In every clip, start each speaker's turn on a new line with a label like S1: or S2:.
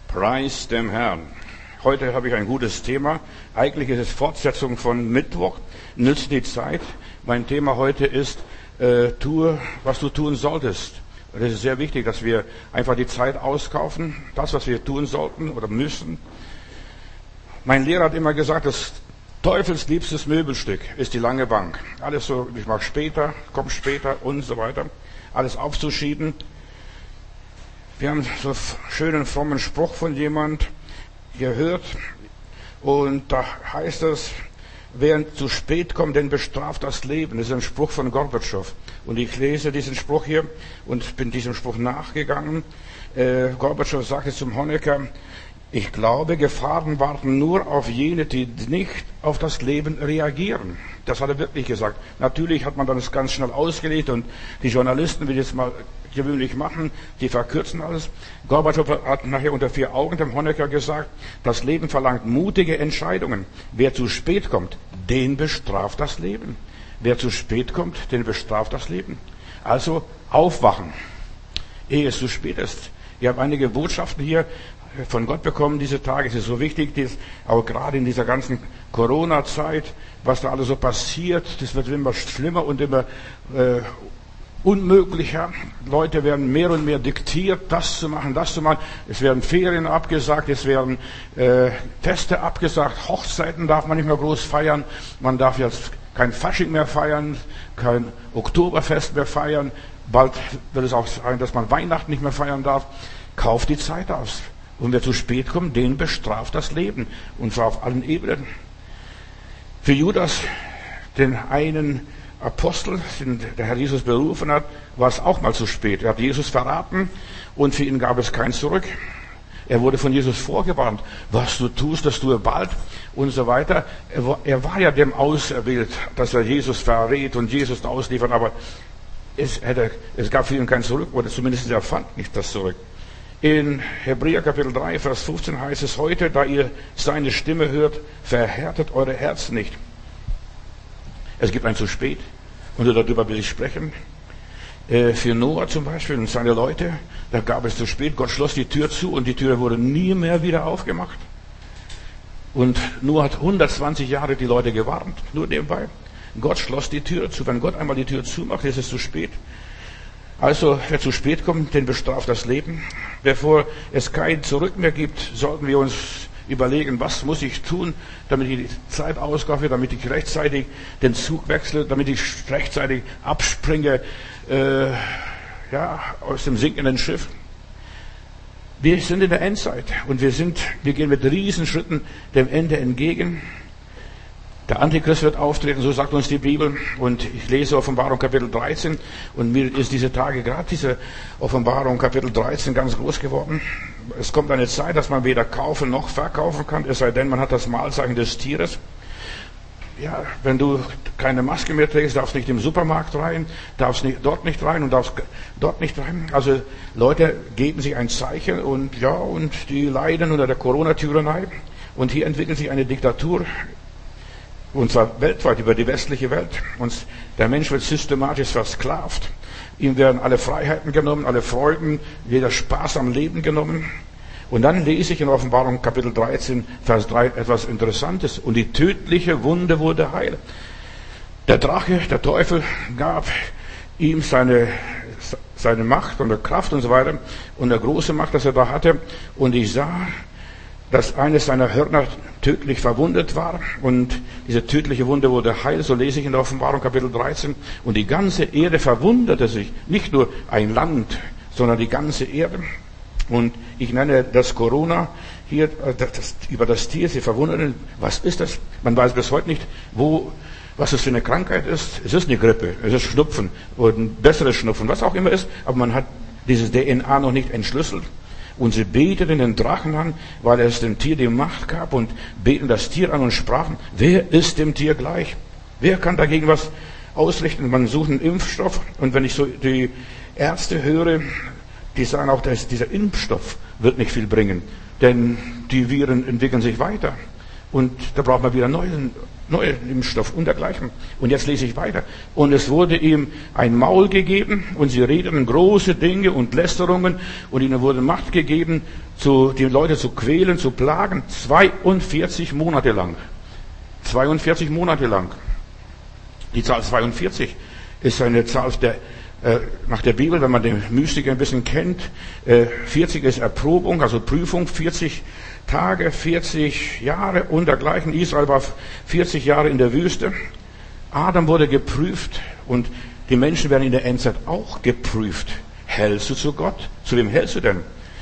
S1: Preis dem Herrn. Heute habe ich ein gutes Thema. Eigentlich ist es Fortsetzung von Mittwoch. Nützt die Zeit. Mein Thema heute ist, tue, was du tun solltest. Und es ist sehr wichtig, dass wir einfach die Zeit auskaufen. Das, was wir tun sollten oder müssen. Mein Lehrer hat immer gesagt, das teufelsliebstes Möbelstück ist die lange Bank. Alles so, ich mache später, komm später und so weiter. Alles aufzuschieben. Wir haben so einen schönen, frommen Spruch von jemand gehört. Und da heißt es, wer zu spät kommt, den bestraft das Leben. Das ist ein Spruch von Gorbatschow. Und ich lese diesen Spruch hier und bin diesem Spruch nachgegangen. Gorbatschow sagte zum Honecker, ich glaube, Gefahren warten nur auf jene, die nicht auf das Leben reagieren. Das hat er wirklich gesagt. Natürlich hat man das ganz schnell ausgelegt und die Journalisten, wie die es mal gewöhnlich machen, die verkürzen alles. Gorbatschow hat nachher unter 4 Augen dem Honecker gesagt, das Leben verlangt mutige Entscheidungen. Wer zu spät kommt, den bestraft das Leben. Wer zu spät kommt, den bestraft das Leben. Also aufwachen, ehe es zu spät ist. Ich habe einige Botschaften hier von Gott bekommen diese Tage. Es ist so wichtig, auch gerade in dieser ganzen Corona-Zeit, was da alles so passiert, das wird immer schlimmer und immer unmöglicher. Leute werden mehr und mehr diktiert, das zu machen, das zu machen. Es werden Ferien abgesagt, es werden Feste abgesagt, Hochzeiten darf man nicht mehr groß feiern, man darf jetzt kein Fasching mehr feiern, kein Oktoberfest mehr feiern, bald wird es auch sein, dass man Weihnachten nicht mehr feiern darf. Kauft die Zeit aus. Und wer zu spät kommt, den bestraft das Leben. Und zwar auf allen Ebenen. Für Judas, den einen Apostel, den der Herr Jesus berufen hat, war es auch mal zu spät. Er hat Jesus verraten und für ihn gab es kein Zurück. Er wurde von Jesus vorgewarnt. Was du tust, das tue bald und so weiter. Er war ja dem auserwählt, dass er Jesus verrät und Jesus ausliefert. Aber es gab für ihn kein Zurück, oder zumindest er fand nicht das Zurück. In Hebräer Kapitel 3, Vers 15 heißt es, heute, da ihr seine Stimme hört, verhärtet eure Herzen nicht. Es gibt ein zu spät, und darüber will ich sprechen. Für Noah zum Beispiel und seine Leute, da gab es zu spät, Gott schloss die Tür zu und die Tür wurde nie mehr wieder aufgemacht. Und Noah hat 120 Jahre die Leute gewarnt, nur nebenbei. Gott schloss die Tür zu. Wenn Gott einmal die Tür zumacht, ist es zu spät. Also, wer zu spät kommt, den bestraft das Leben. Bevor es kein Zurück mehr gibt, sollten wir uns überlegen, was muss ich tun, damit ich die Zeit auskaufe, damit ich rechtzeitig den Zug wechsle, damit ich rechtzeitig abspringe, aus dem sinkenden Schiff. Wir sind in der Endzeit und wir gehen mit Riesenschritten dem Ende entgegen. Der Antichrist wird auftreten, so sagt uns die Bibel. Und ich lese Offenbarung Kapitel 13. Und mir ist diese Tage gerade diese Offenbarung Kapitel 13 ganz groß geworden. Es kommt eine Zeit, dass man weder kaufen noch verkaufen kann, es sei denn, man hat das Mahlzeichen des Tieres. Ja, wenn du keine Maske mehr trägst, darfst nicht im Supermarkt rein, darfst dort nicht rein und darfst dort nicht rein. Also Leute geben sich ein Zeichen und die leiden unter der Corona-Tyrannei. Und hier entwickelt sich eine Diktatur. Und zwar weltweit, über die westliche Welt. Und der Mensch wird systematisch versklavt. Ihm werden alle Freiheiten genommen, alle Freuden, jeder Spaß am Leben genommen. Und dann lese ich in Offenbarung Kapitel 13, Vers 3 etwas Interessantes. Und die tödliche Wunde wurde heil. Der Drache, der Teufel, gab ihm seine Macht und Kraft und so weiter. Und der große Macht, das er da hatte. Und ich sah, dass eines seiner Hörner tödlich verwundet war und diese tödliche Wunde wurde heil, so lese ich in der Offenbarung Kapitel 13 und die ganze Erde verwunderte sich, nicht nur ein Land, sondern die ganze Erde und ich nenne das Corona hier über das Tier, sie verwundeten, was ist das? Man weiß bis heute nicht, was es für eine Krankheit ist. Es ist eine Grippe, es ist Schnupfen oder ein besseres Schnupfen, was auch immer ist, aber man hat dieses DNA noch nicht entschlüsselt. Und sie beteten den Drachen an, weil es dem Tier die Macht gab und beten das Tier an und sprachen, wer ist dem Tier gleich? Wer kann dagegen was ausrichten? Man sucht einen Impfstoff und wenn ich so die Ärzte höre, die sagen auch, dass dieser Impfstoff wird nicht viel bringen, denn die Viren entwickeln sich weiter. Und da braucht man wieder neuen Impfstoff und dergleichen. Und jetzt lese ich weiter. Und es wurde ihm ein Maul gegeben und sie redeten große Dinge und Lästerungen und ihnen wurde Macht gegeben, die Leute zu quälen, zu plagen, 42 Monate lang. 42 Monate lang. Die Zahl 42 ist eine Zahl nach der Bibel, wenn man den Mystiker ein bisschen kennt. 40 ist Erprobung, also Prüfung, 40 Tage, 40 Jahre und dergleichen. Israel war 40 Jahre in der Wüste. Adam wurde geprüft und die Menschen werden in der Endzeit auch geprüft. Hältst du zu Gott? Zu wem hältst du denn?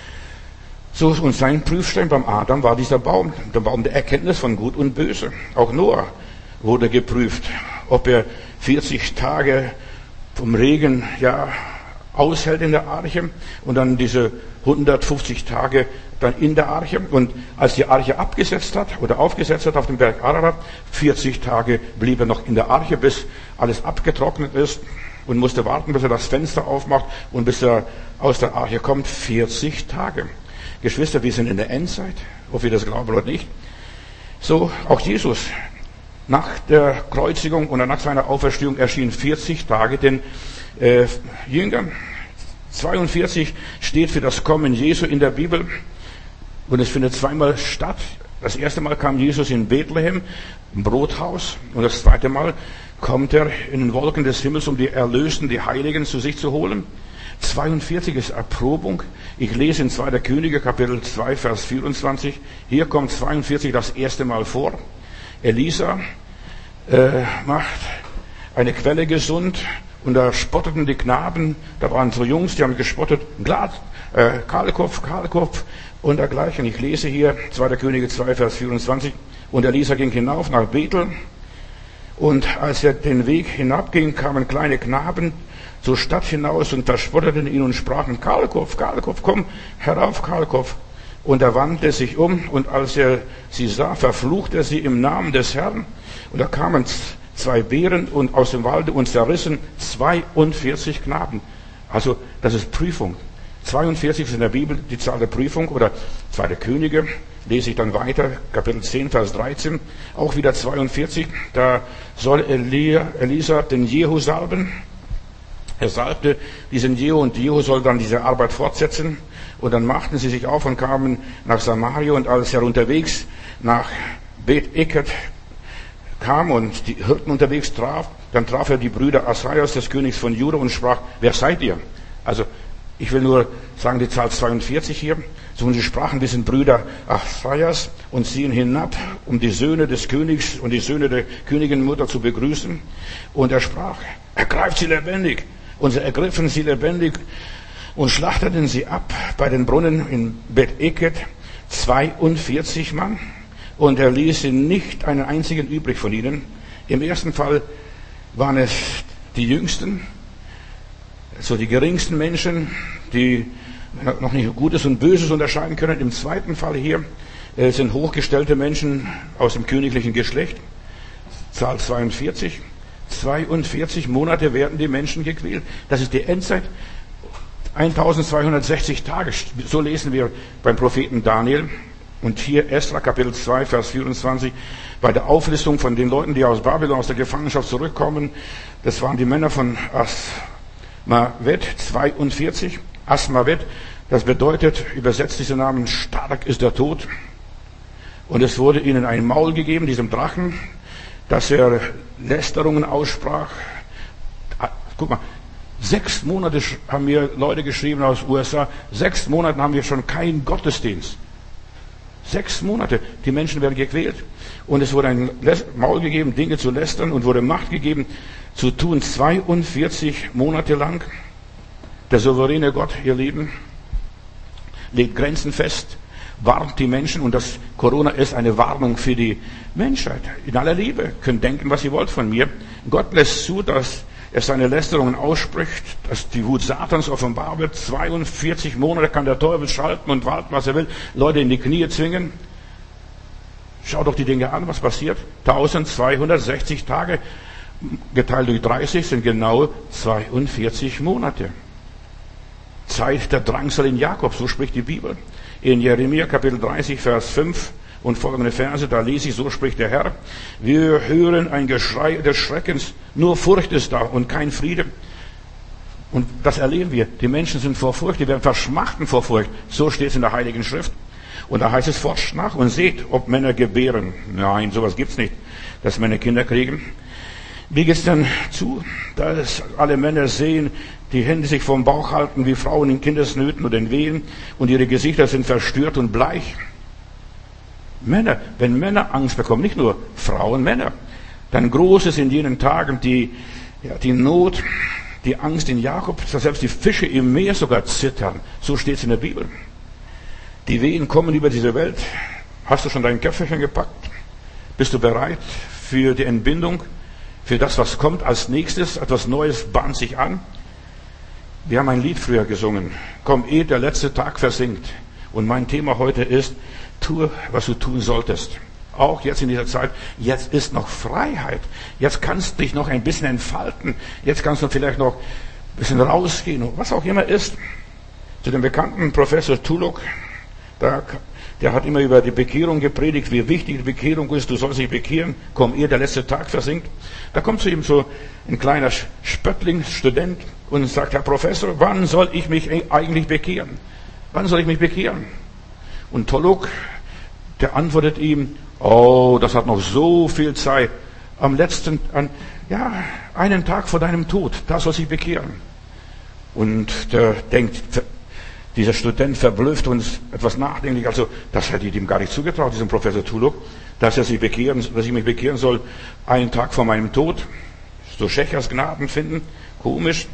S1: So, und sein Prüfstein beim Adam war dieser Baum, der Baum der Erkenntnis von Gut und Böse. Auch Noah wurde geprüft, ob er 40 Tage vom Regen aushält in der Arche und dann diese 150 Tage dann in der Arche. Und als die Arche aufgesetzt hat auf dem Berg Ararat, 40 Tage blieb er noch in der Arche, bis alles abgetrocknet ist und musste warten, bis er das Fenster aufmacht und bis er aus der Arche kommt. 40 Tage. Geschwister, wir sind in der Endzeit, ob wir das glauben oder nicht. So, auch Jesus. Nach der Kreuzigung und nach seiner Auferstehung erschienen 40 Tage den Jüngern. 42 steht für das Kommen Jesu in der Bibel und es findet zweimal statt. Das erste Mal kam Jesus in Bethlehem, im Brothaus, und das zweite Mal kommt er in den Wolken des Himmels, um die Erlösten, die Heiligen zu sich zu holen. 42 ist Erprobung. Ich lese in 2. Könige, Kapitel 2, Vers 24. Hier kommt 42 das erste Mal vor. Elisa macht eine Quelle gesund und da spotteten die Knaben, da waren so Jungs, die haben gespottet, Kahlkopf und dergleichen. Ich lese hier 2. Könige 2, Vers 24. Und Elisa ging hinauf nach Bethel und als er den Weg hinabging, kamen kleine Knaben zur Stadt hinaus und verspotteten ihn und sprachen, Kahlkopf, komm herauf, Kahlkopf. Und er wandte sich um und als er sie sah, verfluchte er sie im Namen des Herrn. Und da kamen 2 Bären und aus dem Walde und zerrissen 42 Knaben. Also das ist Prüfung. 42 ist in der Bibel die Zahl der Prüfung oder 2. Könige. Lese ich dann weiter, Kapitel 10, Vers 13. Auch wieder 42. Da soll Elisa den Jehu salben. Er salbte diesen Jehu und Jehu soll dann diese Arbeit fortsetzen. Und dann machten sie sich auf und kamen nach Samaria. Und als er unterwegs nach Bet-Eket kam und die Hirten unterwegs traf, dann traf er die Brüder Asaias, des Königs von Juda, und sprach, wer seid ihr? Also, ich will nur sagen, die Zahl 42 hier. So, und sie sprachen, wir sind Brüder Asaias und ziehen hinab, um die Söhne des Königs und die Söhne der Königinmutter zu begrüßen. Und er sprach, ergreift sie lebendig. Und sie ergriffen sie lebendig und schlachteten sie ab bei den Brunnen in Bet-Eket, 42 Mann. Und er ließ nicht einen einzigen übrig von ihnen. Im ersten Fall waren es die Jüngsten, so die geringsten Menschen, die noch nicht Gutes und Böses unterscheiden können. Im zweiten Fall hier sind hochgestellte Menschen aus dem königlichen Geschlecht. Zahl 42. 42 Monate werden die Menschen gequält. Das ist die Endzeit. 1260 Tage. So lesen wir beim Propheten Daniel. Und hier Esra, Kapitel 2, Vers 24, bei der Auflistung von den Leuten, die aus Babylon, aus der Gefangenschaft zurückkommen. Das waren die Männer von Asmavet, 42. Asmavet, das bedeutet, übersetzt diese Namen, stark ist der Tod. Und es wurde ihnen ein Maul gegeben, diesem Drachen, dass er Lästerungen aussprach. Guck mal, 6 Monate haben mir Leute geschrieben aus USA, 6 Monate haben wir schon keinen Gottesdienst. 6 Monate, die Menschen werden gequält. Und es wurde ein Maul gegeben, Dinge zu lästern, und wurde Macht gegeben, zu tun 42 Monate lang. Der souveräne Gott, ihr Lieben, legt Grenzen fest, warnt die Menschen, und das Corona ist eine Warnung für die Menschheit. In aller Liebe, könnt denken, was ihr wollt von mir. Gott lässt zu, dass er seine Lästerungen ausspricht, dass die Wut Satans offenbar wird. 42 Monate kann der Teufel schalten und walten, was er will, Leute in die Knie zwingen. Schaut doch die Dinge an, was passiert. 1260 Tage geteilt durch 30 sind genau 42 Monate. Zeit der Drangsal in Jakob, so spricht die Bibel. In Jeremia Kapitel 30, Vers 5 und folgende Verse, da lese ich, so spricht der Herr. Wir hören ein Geschrei des Schreckens, nur Furcht ist da und kein Friede. Und das erleben wir. Die Menschen sind vor Furcht, die werden verschmachten vor Furcht. So steht es in der Heiligen Schrift. Und da heißt es, forscht nach und seht, ob Männer gebären. Nein, sowas gibt's nicht, dass Männer Kinder kriegen. Wie geht's denn zu, dass alle Männer sehen, die Hände sich vom Bauch halten, wie Frauen in Kindesnöten oder in Wehen, und ihre Gesichter sind verstört und bleich? Männer, wenn Männer Angst bekommen, nicht nur Frauen, Männer, dann groß ist in jenen Tagen die Not, die Angst in Jakob, dass selbst die Fische im Meer sogar zittern. So steht es in der Bibel. Die Wehen kommen über diese Welt. Hast du schon dein Köfferchen gepackt? Bist du bereit für die Entbindung? Für das, was kommt als nächstes? Etwas Neues bahnt sich an. Wir haben ein Lied früher gesungen. Komm, ehe der letzte Tag versinkt. Und mein Thema heute ist, tue, was du tun solltest. Auch jetzt in dieser Zeit, jetzt ist noch Freiheit. Jetzt kannst du dich noch ein bisschen entfalten. Jetzt kannst du vielleicht noch ein bisschen rausgehen, was auch immer ist. Zu dem bekannten Professor Tulloch, der hat immer über die Bekehrung gepredigt, wie wichtig die Bekehrung ist. Du sollst dich bekehren, komm, ehe der letzte Tag versinkt. Da kommt zu ihm so ein kleiner Spöttling, Student, und sagt, Herr Professor, wann soll ich mich eigentlich bekehren? Wann soll ich mich bekehren? Und Tulloch, der antwortet ihm, oh, das hat noch so viel Zeit. Einen Tag vor deinem Tod, da soll sich bekehren. Und der denkt, dieser Student verblüfft und etwas nachdenklich, also das hätte ich ihm gar nicht zugetraut, diesem Professor Tulloch, dass ich mich bekehren soll, einen Tag vor meinem Tod. So Schächers Gnaden finden, komisch.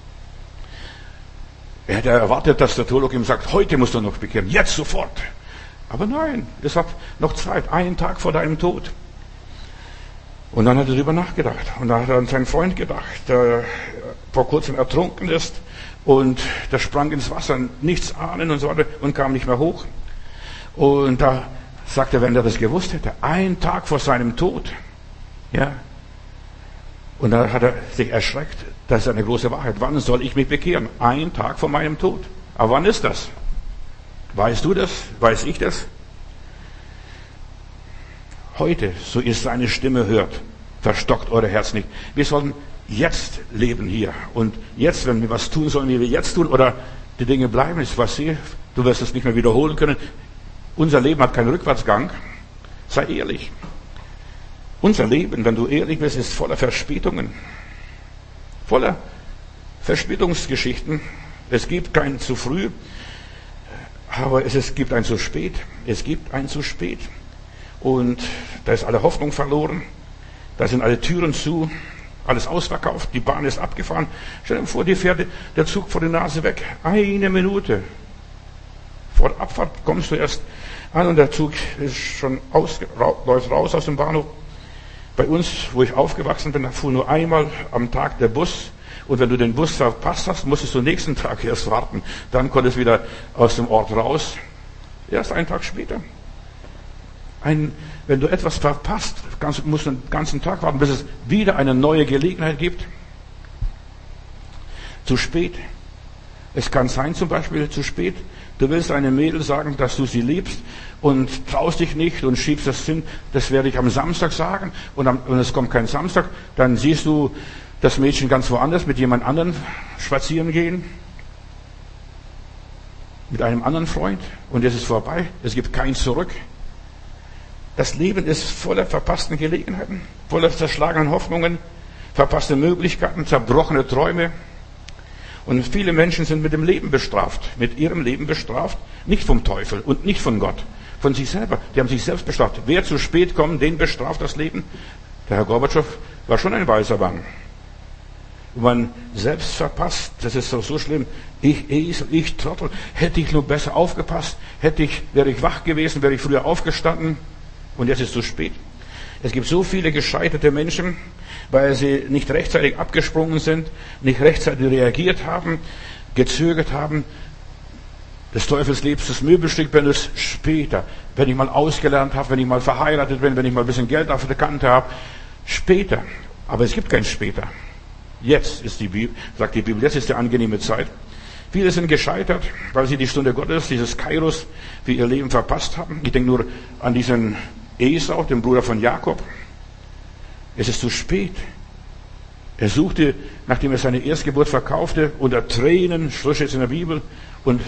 S1: Er hätte erwartet, dass der Tulloch ihm sagt, heute musst du noch bekehren, jetzt sofort. Aber nein, es hat noch Zeit, einen Tag vor deinem Tod. Und dann hat er darüber nachgedacht. Und dann hat er an seinen Freund gedacht, der vor kurzem ertrunken ist und der sprang ins Wasser, nichts ahnen und so weiter und kam nicht mehr hoch. Und da sagt er, wenn er das gewusst hätte, einen Tag vor seinem Tod, ja. Und dann hat er sich erschreckt, das ist eine große Wahrheit. Wann soll ich mich bekehren? Einen Tag vor meinem Tod. Aber wann ist das? Weißt du das? Weiß ich das? Heute, so ihr seine Stimme hört, verstockt eure Herz nicht. Wir sollen jetzt leben hier. Und jetzt, wenn wir was tun sollen, wie wir jetzt tun, oder die Dinge bleiben, ich weiß nicht, du wirst es nicht mehr wiederholen können. Unser Leben hat keinen Rückwärtsgang. Sei ehrlich. Unser Leben, wenn du ehrlich bist, ist voller Verspätungen. Voller Verspätungsgeschichten. Es gibt kein zu früh, aber es gibt ein zu spät. Es gibt ein zu spät. Und da ist alle Hoffnung verloren. Da sind alle Türen zu. Alles ausverkauft. Die Bahn ist abgefahren. Stell dir vor, dir fährt der Zug vor der Nase weg. 1 Minute. Vor der Abfahrt kommst du erst an und der Zug ist schon läuft raus aus dem Bahnhof. Bei uns, wo ich aufgewachsen bin, da fuhr nur einmal am Tag der Bus. Und wenn du den Bus verpasst hast, musstest du nächsten Tag erst warten. Dann konntest du wieder aus dem Ort raus. Erst einen Tag später. Wenn du etwas verpasst, musst du den ganzen Tag warten, bis es wieder eine neue Gelegenheit gibt. Zu spät. Es kann sein, zum Beispiel zu spät. Du willst einem Mädel sagen, dass du sie liebst und traust dich nicht und schiebst das hin. Das werde ich am Samstag sagen. Und es kommt kein Samstag, dann siehst du das Mädchen ganz woanders mit jemand anderen spazieren gehen. Mit einem anderen Freund. Und es ist vorbei. Es gibt kein Zurück. Das Leben ist voller verpassten Gelegenheiten, voller zerschlagenen Hoffnungen, verpasste Möglichkeiten, zerbrochene Träume. Und viele Menschen sind mit dem Leben bestraft, mit ihrem Leben bestraft, nicht vom Teufel und nicht von Gott, von sich selber. Die haben sich selbst bestraft. Wer zu spät kommt, den bestraft das Leben. Der Herr Gorbatschow war schon ein weiser Mann. Wenn man selbst verpasst, das ist doch so schlimm. Ich Trottel, hätte ich nur besser aufgepasst, wäre ich wach gewesen, wäre ich früher aufgestanden. Und jetzt ist es zu spät. Es gibt so viele gescheiterte Menschen, weil sie nicht rechtzeitig abgesprungen sind, nicht rechtzeitig reagiert haben, gezögert haben. Des Teufels liebstes Möbelstück, wenn es später, wenn ich mal ausgelernt habe, wenn ich mal verheiratet bin, wenn ich mal ein bisschen Geld auf der Kante habe, später. Aber es gibt kein später. Jetzt ist sagt die Bibel, jetzt ist die angenehme Zeit. Viele sind gescheitert, weil sie die Stunde Gottes, dieses Kairos, für ihr Leben verpasst haben. Ich denke nur an diesen Esau, den Bruder von Jakob. Es ist zu spät. Er suchte, nachdem er seine Erstgeburt verkaufte, unter Tränen, so steht es in der Bibel, und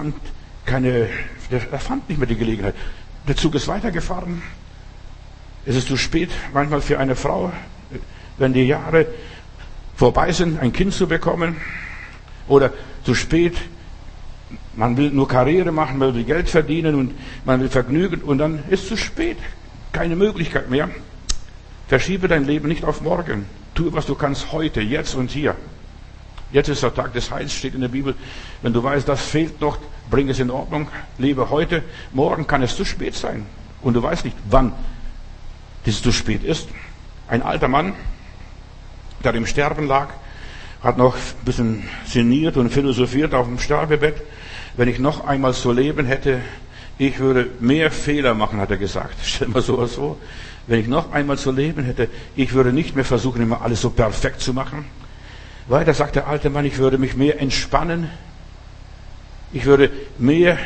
S1: er fand nicht mehr die Gelegenheit. Der Zug ist weitergefahren. Es ist zu spät, manchmal für eine Frau, wenn die Jahre vorbei sind, ein Kind zu bekommen. Oder zu spät, man will nur Karriere machen, man will Geld verdienen und man will Vergnügen und dann ist es zu spät. Keine Möglichkeit mehr. Verschiebe dein Leben nicht auf morgen. Tu, was du kannst heute, jetzt und hier. Jetzt ist der Tag des Heils, steht in der Bibel. Wenn du weißt, das fehlt noch, bring es in Ordnung. Lebe heute. Morgen kann es zu spät sein. Und du weißt nicht, wann es zu spät ist. Ein alter Mann, der im Sterben lag, hat noch ein bisschen sinniert und philosophiert auf dem Sterbebett. Wenn ich noch einmal so leben hätte, ich würde mehr Fehler machen, hat er gesagt. Stell mal sowas vor. Wenn ich noch einmal so leben hätte, ich würde nicht mehr versuchen, immer alles so perfekt zu machen. Weiter sagt der alte Mann, ich würde mich mehr entspannen. Ich würde mehr,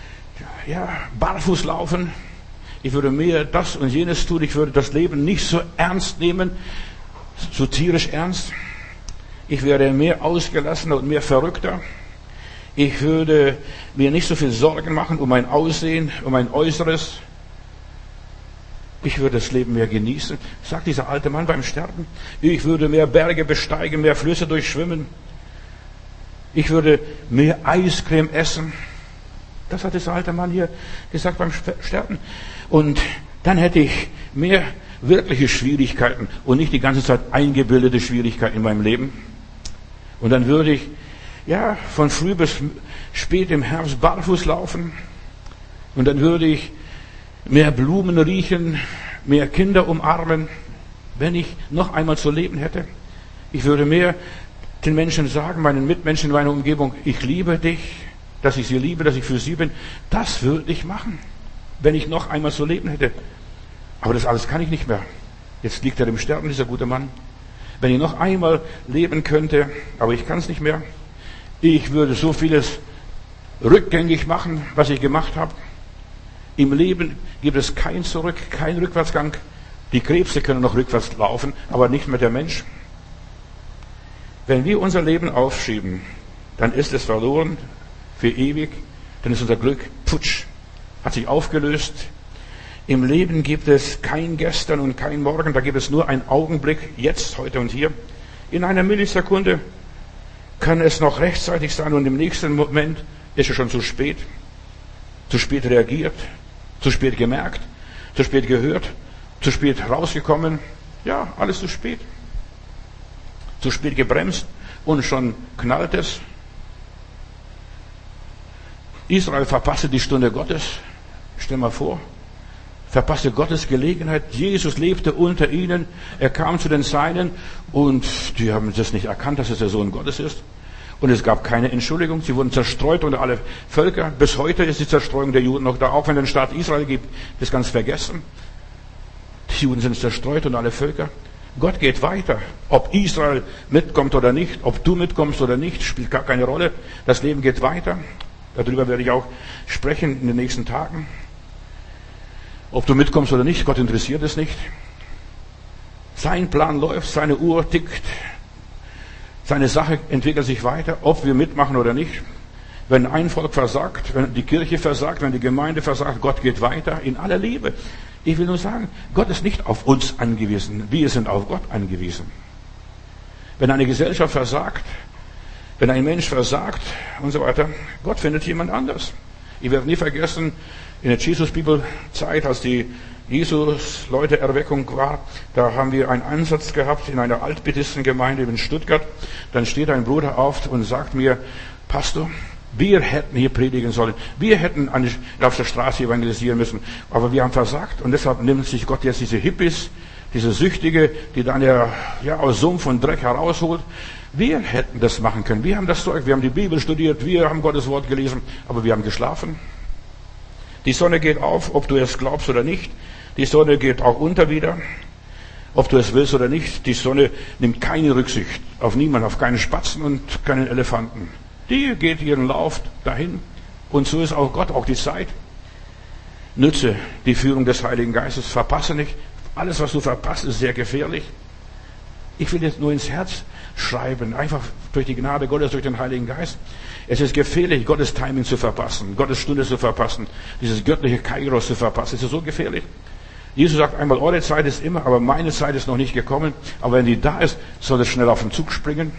S1: barfuß laufen. Ich würde mehr das und jenes tun. Ich würde das Leben nicht so ernst nehmen, so tierisch ernst. Ich wäre mehr ausgelassener und mehr verrückter. Ich würde mir nicht so viel Sorgen machen um mein Aussehen, um mein Äußeres. Ich würde das Leben mehr genießen, sagt dieser alte Mann beim Sterben. Ich würde mehr Berge besteigen, mehr Flüsse durchschwimmen. Ich würde mehr Eiscreme essen. Das hat dieser alte Mann hier gesagt beim Sterben. Und dann hätte ich mehr wirkliche Schwierigkeiten und nicht die ganze Zeit eingebildete Schwierigkeiten in meinem Leben. Und dann würde ich, von früh bis spät im Herbst barfuß laufen. Und dann würde ich mehr Blumen riechen, mehr Kinder umarmen, wenn ich noch einmal zu leben hätte. Ich würde mehr den Menschen sagen, meinen Mitmenschen in meiner Umgebung, ich liebe dich, dass ich sie liebe, dass ich für sie bin. Das würde ich machen, wenn ich noch einmal zu leben hätte. Aber das alles kann ich nicht mehr. Jetzt liegt er im Sterben, dieser gute Mann. Wenn ich noch einmal leben könnte, aber ich kann es nicht mehr. Ich würde so vieles rückgängig machen, was ich gemacht habe. Im Leben gibt es kein Zurück, kein Rückwärtsgang. Die Krebse können noch rückwärts laufen, aber nicht mehr der Mensch. Wenn wir unser Leben aufschieben, dann ist es verloren für ewig. Dann ist unser Glück futsch, hat sich aufgelöst. Im Leben gibt es kein Gestern und kein Morgen, da gibt es nur einen Augenblick, jetzt, heute und hier. In einer Millisekunde kann es noch rechtzeitig sein und im nächsten Moment ist es schon zu spät reagiert, zu spät gemerkt, zu spät gehört, zu spät rausgekommen. Ja, alles zu spät. Zu spät gebremst und schon knallt es. Israel verpasste die Stunde Gottes. Stell mal vor. Verpasste Gottes Gelegenheit. Jesus lebte unter ihnen. Er kam zu den Seinen und die haben das nicht erkannt, dass es der Sohn Gottes ist. Und es gab keine Entschuldigung. Sie wurden zerstreut unter alle Völker. Bis heute ist die Zerstreuung der Juden noch da. Auch wenn es den Staat Israel gibt, ist ganz vergessen. Die Juden sind zerstreut unter alle Völker. Gott geht weiter. Ob Israel mitkommt oder nicht, ob du mitkommst oder nicht, spielt gar keine Rolle. Das Leben geht weiter. Darüber werde ich auch sprechen in den nächsten Tagen. Ob du mitkommst oder nicht, Gott interessiert es nicht. Sein Plan läuft, seine Uhr tickt. Seine Sache entwickelt sich weiter, ob wir mitmachen oder nicht. Wenn ein Volk versagt, wenn die Kirche versagt, wenn die Gemeinde versagt, Gott geht weiter in aller Liebe. Ich will nur sagen, Gott ist nicht auf uns angewiesen. Wir sind auf Gott angewiesen. Wenn eine Gesellschaft versagt, wenn ein Mensch versagt und so weiter, Gott findet jemand anders. Ich werde nie vergessen, in der Jesus-Bibel-Zeit, als die Jesus-Leute-Erweckung war, da haben wir einen Einsatz gehabt in einer Altbaptistengemeinde in Stuttgart. Dann steht ein Bruder auf und sagt mir, Pastor, wir hätten hier predigen sollen. Wir hätten auf der Straße evangelisieren müssen. Aber wir haben versagt. Und deshalb nimmt sich Gott jetzt diese Hippies, diese Süchtige, die dann aus Sumpf und Dreck herausholt. Wir hätten das machen können. Wir haben das Zeug, wir haben die Bibel studiert, wir haben Gottes Wort gelesen, aber wir haben geschlafen. Die Sonne geht auf, ob du es glaubst oder nicht. Die Sonne geht auch unter wieder, ob du es willst oder nicht. Die Sonne nimmt keine Rücksicht auf niemanden, auf keinen Spatzen und keinen Elefanten. Die geht ihren Lauf dahin. Und so ist auch Gott, auch die Zeit. Nütze die Führung des Heiligen Geistes, verpasse nicht. Alles, was du verpasst, ist sehr gefährlich. Ich will jetzt nur ins Herz schreiben, einfach durch die Gnade Gottes, durch den Heiligen Geist. Es ist gefährlich, Gottes Timing zu verpassen, Gottes Stunde zu verpassen, dieses göttliche Kairos zu verpassen. Es ist so gefährlich. Jesus sagt einmal, eure Zeit ist immer, aber meine Zeit ist noch nicht gekommen. Aber wenn die da ist, soll es schnell auf den Zug springen,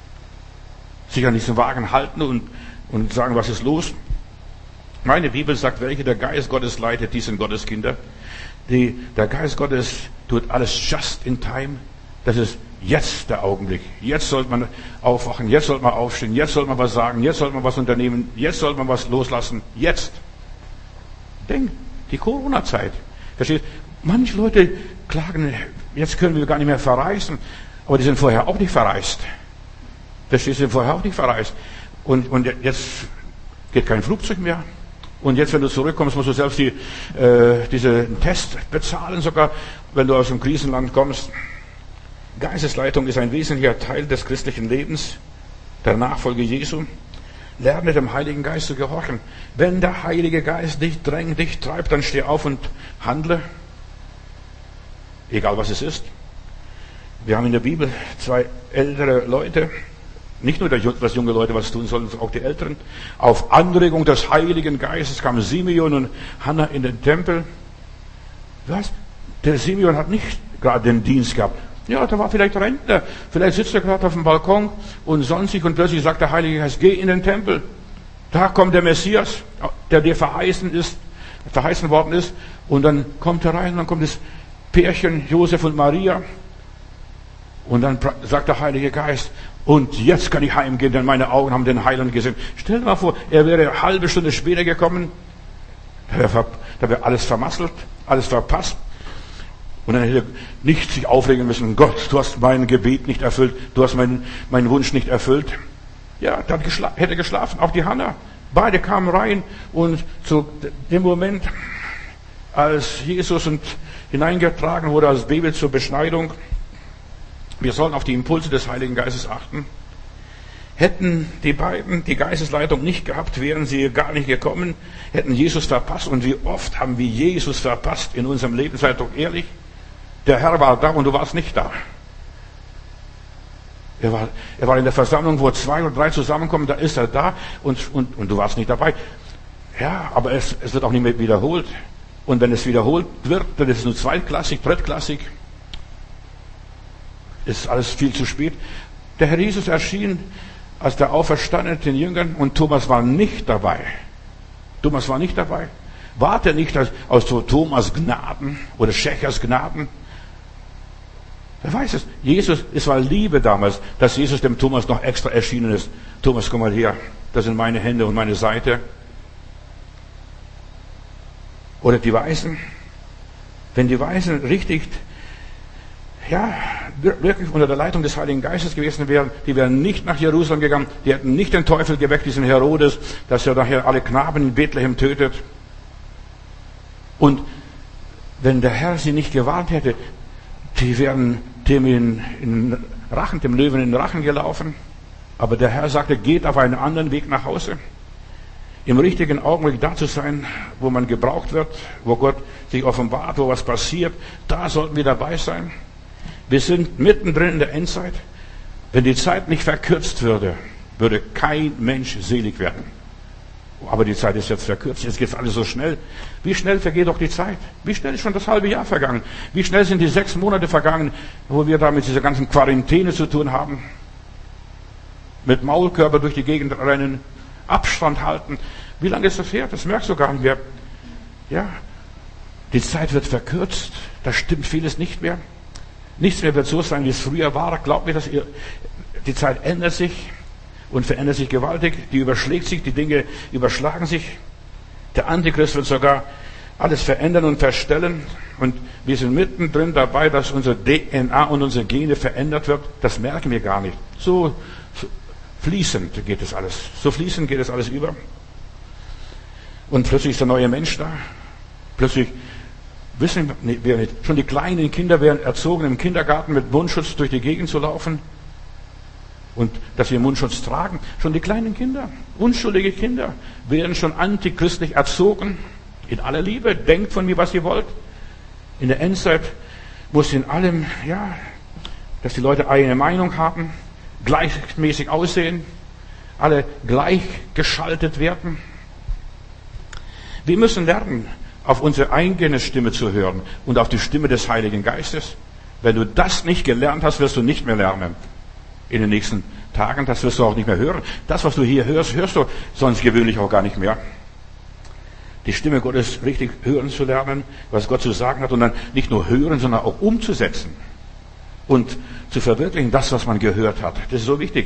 S1: sich an diesen Wagen halten und sagen, was ist los? Meine Bibel sagt, welche der Geist Gottes leitet, die sind Gottes Kinder. Der Geist Gottes tut alles just in time. Das ist jetzt der Augenblick. Jetzt sollte man aufwachen, jetzt sollte man aufstehen, jetzt sollte man was sagen, jetzt sollte man was unternehmen, jetzt sollte man was loslassen. Jetzt. Denk, die Corona-Zeit. Versteht? Manche Leute klagen, jetzt können wir gar nicht mehr verreisen, aber die sind vorher auch nicht verreist. Verstehst du, die sind vorher auch nicht verreist. Und jetzt geht kein Flugzeug mehr. Und jetzt, wenn du zurückkommst, musst du selbst diesen Test bezahlen, sogar wenn du aus dem Krisenland kommst. Geistesleitung ist ein wesentlicher Teil des christlichen Lebens, der Nachfolge Jesu. Lerne dem Heiligen Geist zu gehorchen. Wenn der Heilige Geist dich drängt, dich treibt, dann steh auf und handle. Egal was es ist. Wir haben in der Bibel 2 ältere Leute, nicht nur, dass junge Leute was tun sollen, sondern auch die Älteren. Auf Anregung des Heiligen Geistes kamen Simeon und Hannah in den Tempel. Was? Der Simeon hat nicht gerade den Dienst gehabt. Ja, da war vielleicht Rentner. Vielleicht sitzt er gerade auf dem Balkon und sonstig und plötzlich sagt der Heilige Geist, geh in den Tempel. Da kommt der Messias, der dir verheißen worden ist. Und dann kommt er rein und dann kommt das Pärchen Josef und Maria. Und dann sagt der Heilige Geist, und jetzt kann ich heimgehen, denn meine Augen haben den Heiland gesehen. Stell dir mal vor, er wäre eine halbe Stunde später gekommen, da wäre alles vermasselt, alles verpasst. Und dann hätte er nicht sich aufregen müssen, Gott, du hast mein Gebet nicht erfüllt, du hast meinen Wunsch nicht erfüllt. Ja, dann hätte er geschlafen, auch die Hannah. Beide kamen rein und zu dem Moment, als Jesus hineingetragen wurde als Baby zur Beschneidung, wir sollen auf die Impulse des Heiligen Geistes achten. Hätten die beiden die Geistesleitung nicht gehabt, wären sie gar nicht gekommen, hätten Jesus verpasst. Und wie oft haben wir Jesus verpasst in unserem Leben? Seid doch ehrlich. Der Herr war da und du warst nicht da. Er war in der Versammlung, wo 2 oder 3 zusammenkommen, da ist er da und du warst nicht dabei. Ja, aber es wird auch nicht mehr wiederholt. Und wenn es wiederholt wird, dann ist es nur zweitklassig, drittklassig. Ist alles viel zu spät. Der Herr Jesus erschien als der Auferstandene den Jüngern und Thomas war nicht dabei. Thomas war nicht dabei. Warte nicht aus so Thomas Gnaden oder Schächers Gnaden. Wer weiß es? Es war Liebe damals, dass Jesus dem Thomas noch extra erschienen ist. Thomas, komm mal her. Das sind meine Hände und meine Seite. Oder die Weisen. Wenn die Weisen richtig, wirklich unter der Leitung des Heiligen Geistes gewesen wären, die wären nicht nach Jerusalem gegangen, die hätten nicht den Teufel geweckt, diesen Herodes, dass er nachher alle Knaben in Bethlehem tötet. Und wenn der Herr sie nicht gewarnt hätte, die wären dem dem Löwen in den Rachen gelaufen. Aber der Herr sagte, geht auf einen anderen Weg nach Hause. Im richtigen Augenblick da zu sein, wo man gebraucht wird, wo Gott sich offenbart, wo was passiert, da sollten wir dabei sein. Wir sind mittendrin in der Endzeit. Wenn die Zeit nicht verkürzt würde, würde kein Mensch selig werden. Aber die Zeit ist jetzt verkürzt. Jetzt geht alles so schnell. Wie schnell vergeht doch die Zeit? Wie schnell ist schon das halbe Jahr vergangen? Wie schnell sind die 6 Monate vergangen, wo wir da mit dieser ganzen Quarantäne zu tun haben? Mit Maulkörper durch die Gegend rennen, Abstand halten. Wie lange ist das her? Das merkst du gar nicht mehr. Ja, die Zeit wird verkürzt. Da stimmt vieles nicht mehr. Nichts mehr wird so sein, wie es früher war. Glaubt mir, die Zeit ändert sich und verändert sich gewaltig. Die überschlägt sich, die Dinge überschlagen sich. Der Antichrist wird sogar alles verändern und verstellen. Und wir sind mittendrin dabei, dass unsere DNA und unsere Gene verändert wird. Das merken wir gar nicht. So fließend geht es alles. So fließend geht es alles über. Und plötzlich ist der neue Mensch da. Plötzlich wissen wir nicht. Schon die kleinen Kinder werden erzogen, im Kindergarten mit Mundschutz durch die Gegend zu laufen. Und dass wir Mundschutz tragen. Schon die kleinen Kinder, unschuldige Kinder, werden schon antichristlich erzogen. In aller Liebe, denkt von mir, was ihr wollt. In der Endzeit muss in allem, dass die Leute eine Meinung haben, gleichmäßig aussehen, alle gleichgeschaltet werden. Wir müssen lernen, auf unsere eigene Stimme zu hören und auf die Stimme des Heiligen Geistes. Wenn du das nicht gelernt hast, wirst du nicht mehr lernen. In den nächsten Tagen, das wirst du auch nicht mehr hören. Das, was du hier hörst, hörst du sonst gewöhnlich auch gar nicht mehr. Die Stimme Gottes richtig hören zu lernen, was Gott zu sagen hat, und dann nicht nur hören, sondern auch umzusetzen und zu verwirklichen, das, was man gehört hat. Das ist so wichtig.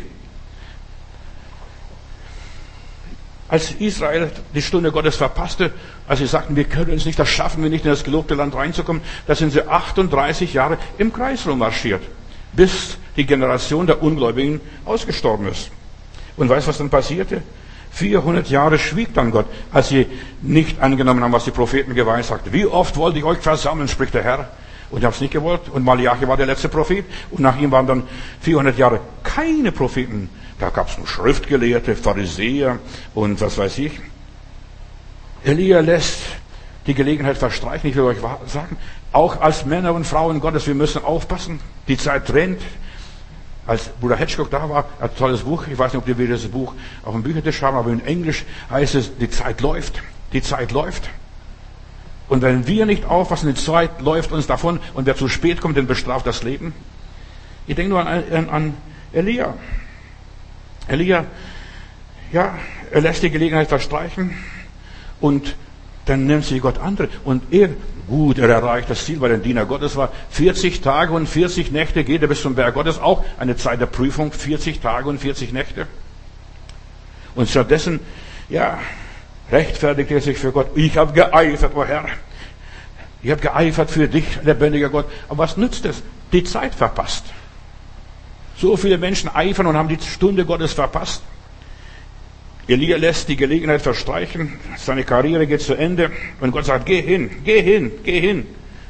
S1: Als Israel die Stunde Gottes verpasste, als sie sagten, wir können es nicht, das schaffen wir nicht, in das gelobte Land reinzukommen, da sind sie 38 Jahre im Kreis rummarschiert, bis die Generation der Ungläubigen ausgestorben ist. Und weißt du, was dann passierte? 400 Jahre schwieg dann Gott, als sie nicht angenommen haben, was die Propheten geweissagt. Wie oft wollte ich euch versammeln, spricht der Herr. Und ich habe es nicht gewollt. Und Malachi war der letzte Prophet. Und nach ihm waren dann 400 Jahre keine Propheten. Da gab es nur Schriftgelehrte, Pharisäer und was weiß ich. Elia lässt die Gelegenheit verstreichen. Ich will euch sagen, auch als Männer und Frauen Gottes, wir müssen aufpassen. Die Zeit rennt. Als Bruder Hitchcock da war, ein tolles Buch, ich weiß nicht, ob wir das Buch auf dem Büchertisch haben, aber in Englisch heißt es, die Zeit läuft. Die Zeit läuft. Und wenn wir nicht aufpassen, die Zeit läuft uns davon, und wer zu spät kommt, den bestraft das Leben. Ich denke nur an Elia. Elia, er lässt die Gelegenheit verstreichen und dann nimmt sich Gott andere. Und er erreicht das Ziel, weil er ein Diener Gottes war. 40 Tage und 40 Nächte geht er bis zum Berg Gottes. Auch eine Zeit der Prüfung, 40 Tage und 40 Nächte. Und stattdessen, rechtfertigt er sich für Gott. Ich habe geeifert, o Herr. Ich habe geeifert für dich, lebendiger Gott. Aber was nützt es? Die Zeit verpasst. So viele Menschen eifern und haben die Stunde Gottes verpasst. Elia lässt die Gelegenheit verstreichen. Seine Karriere geht zu Ende. Und Gott sagt, geh hin, geh hin, geh hin.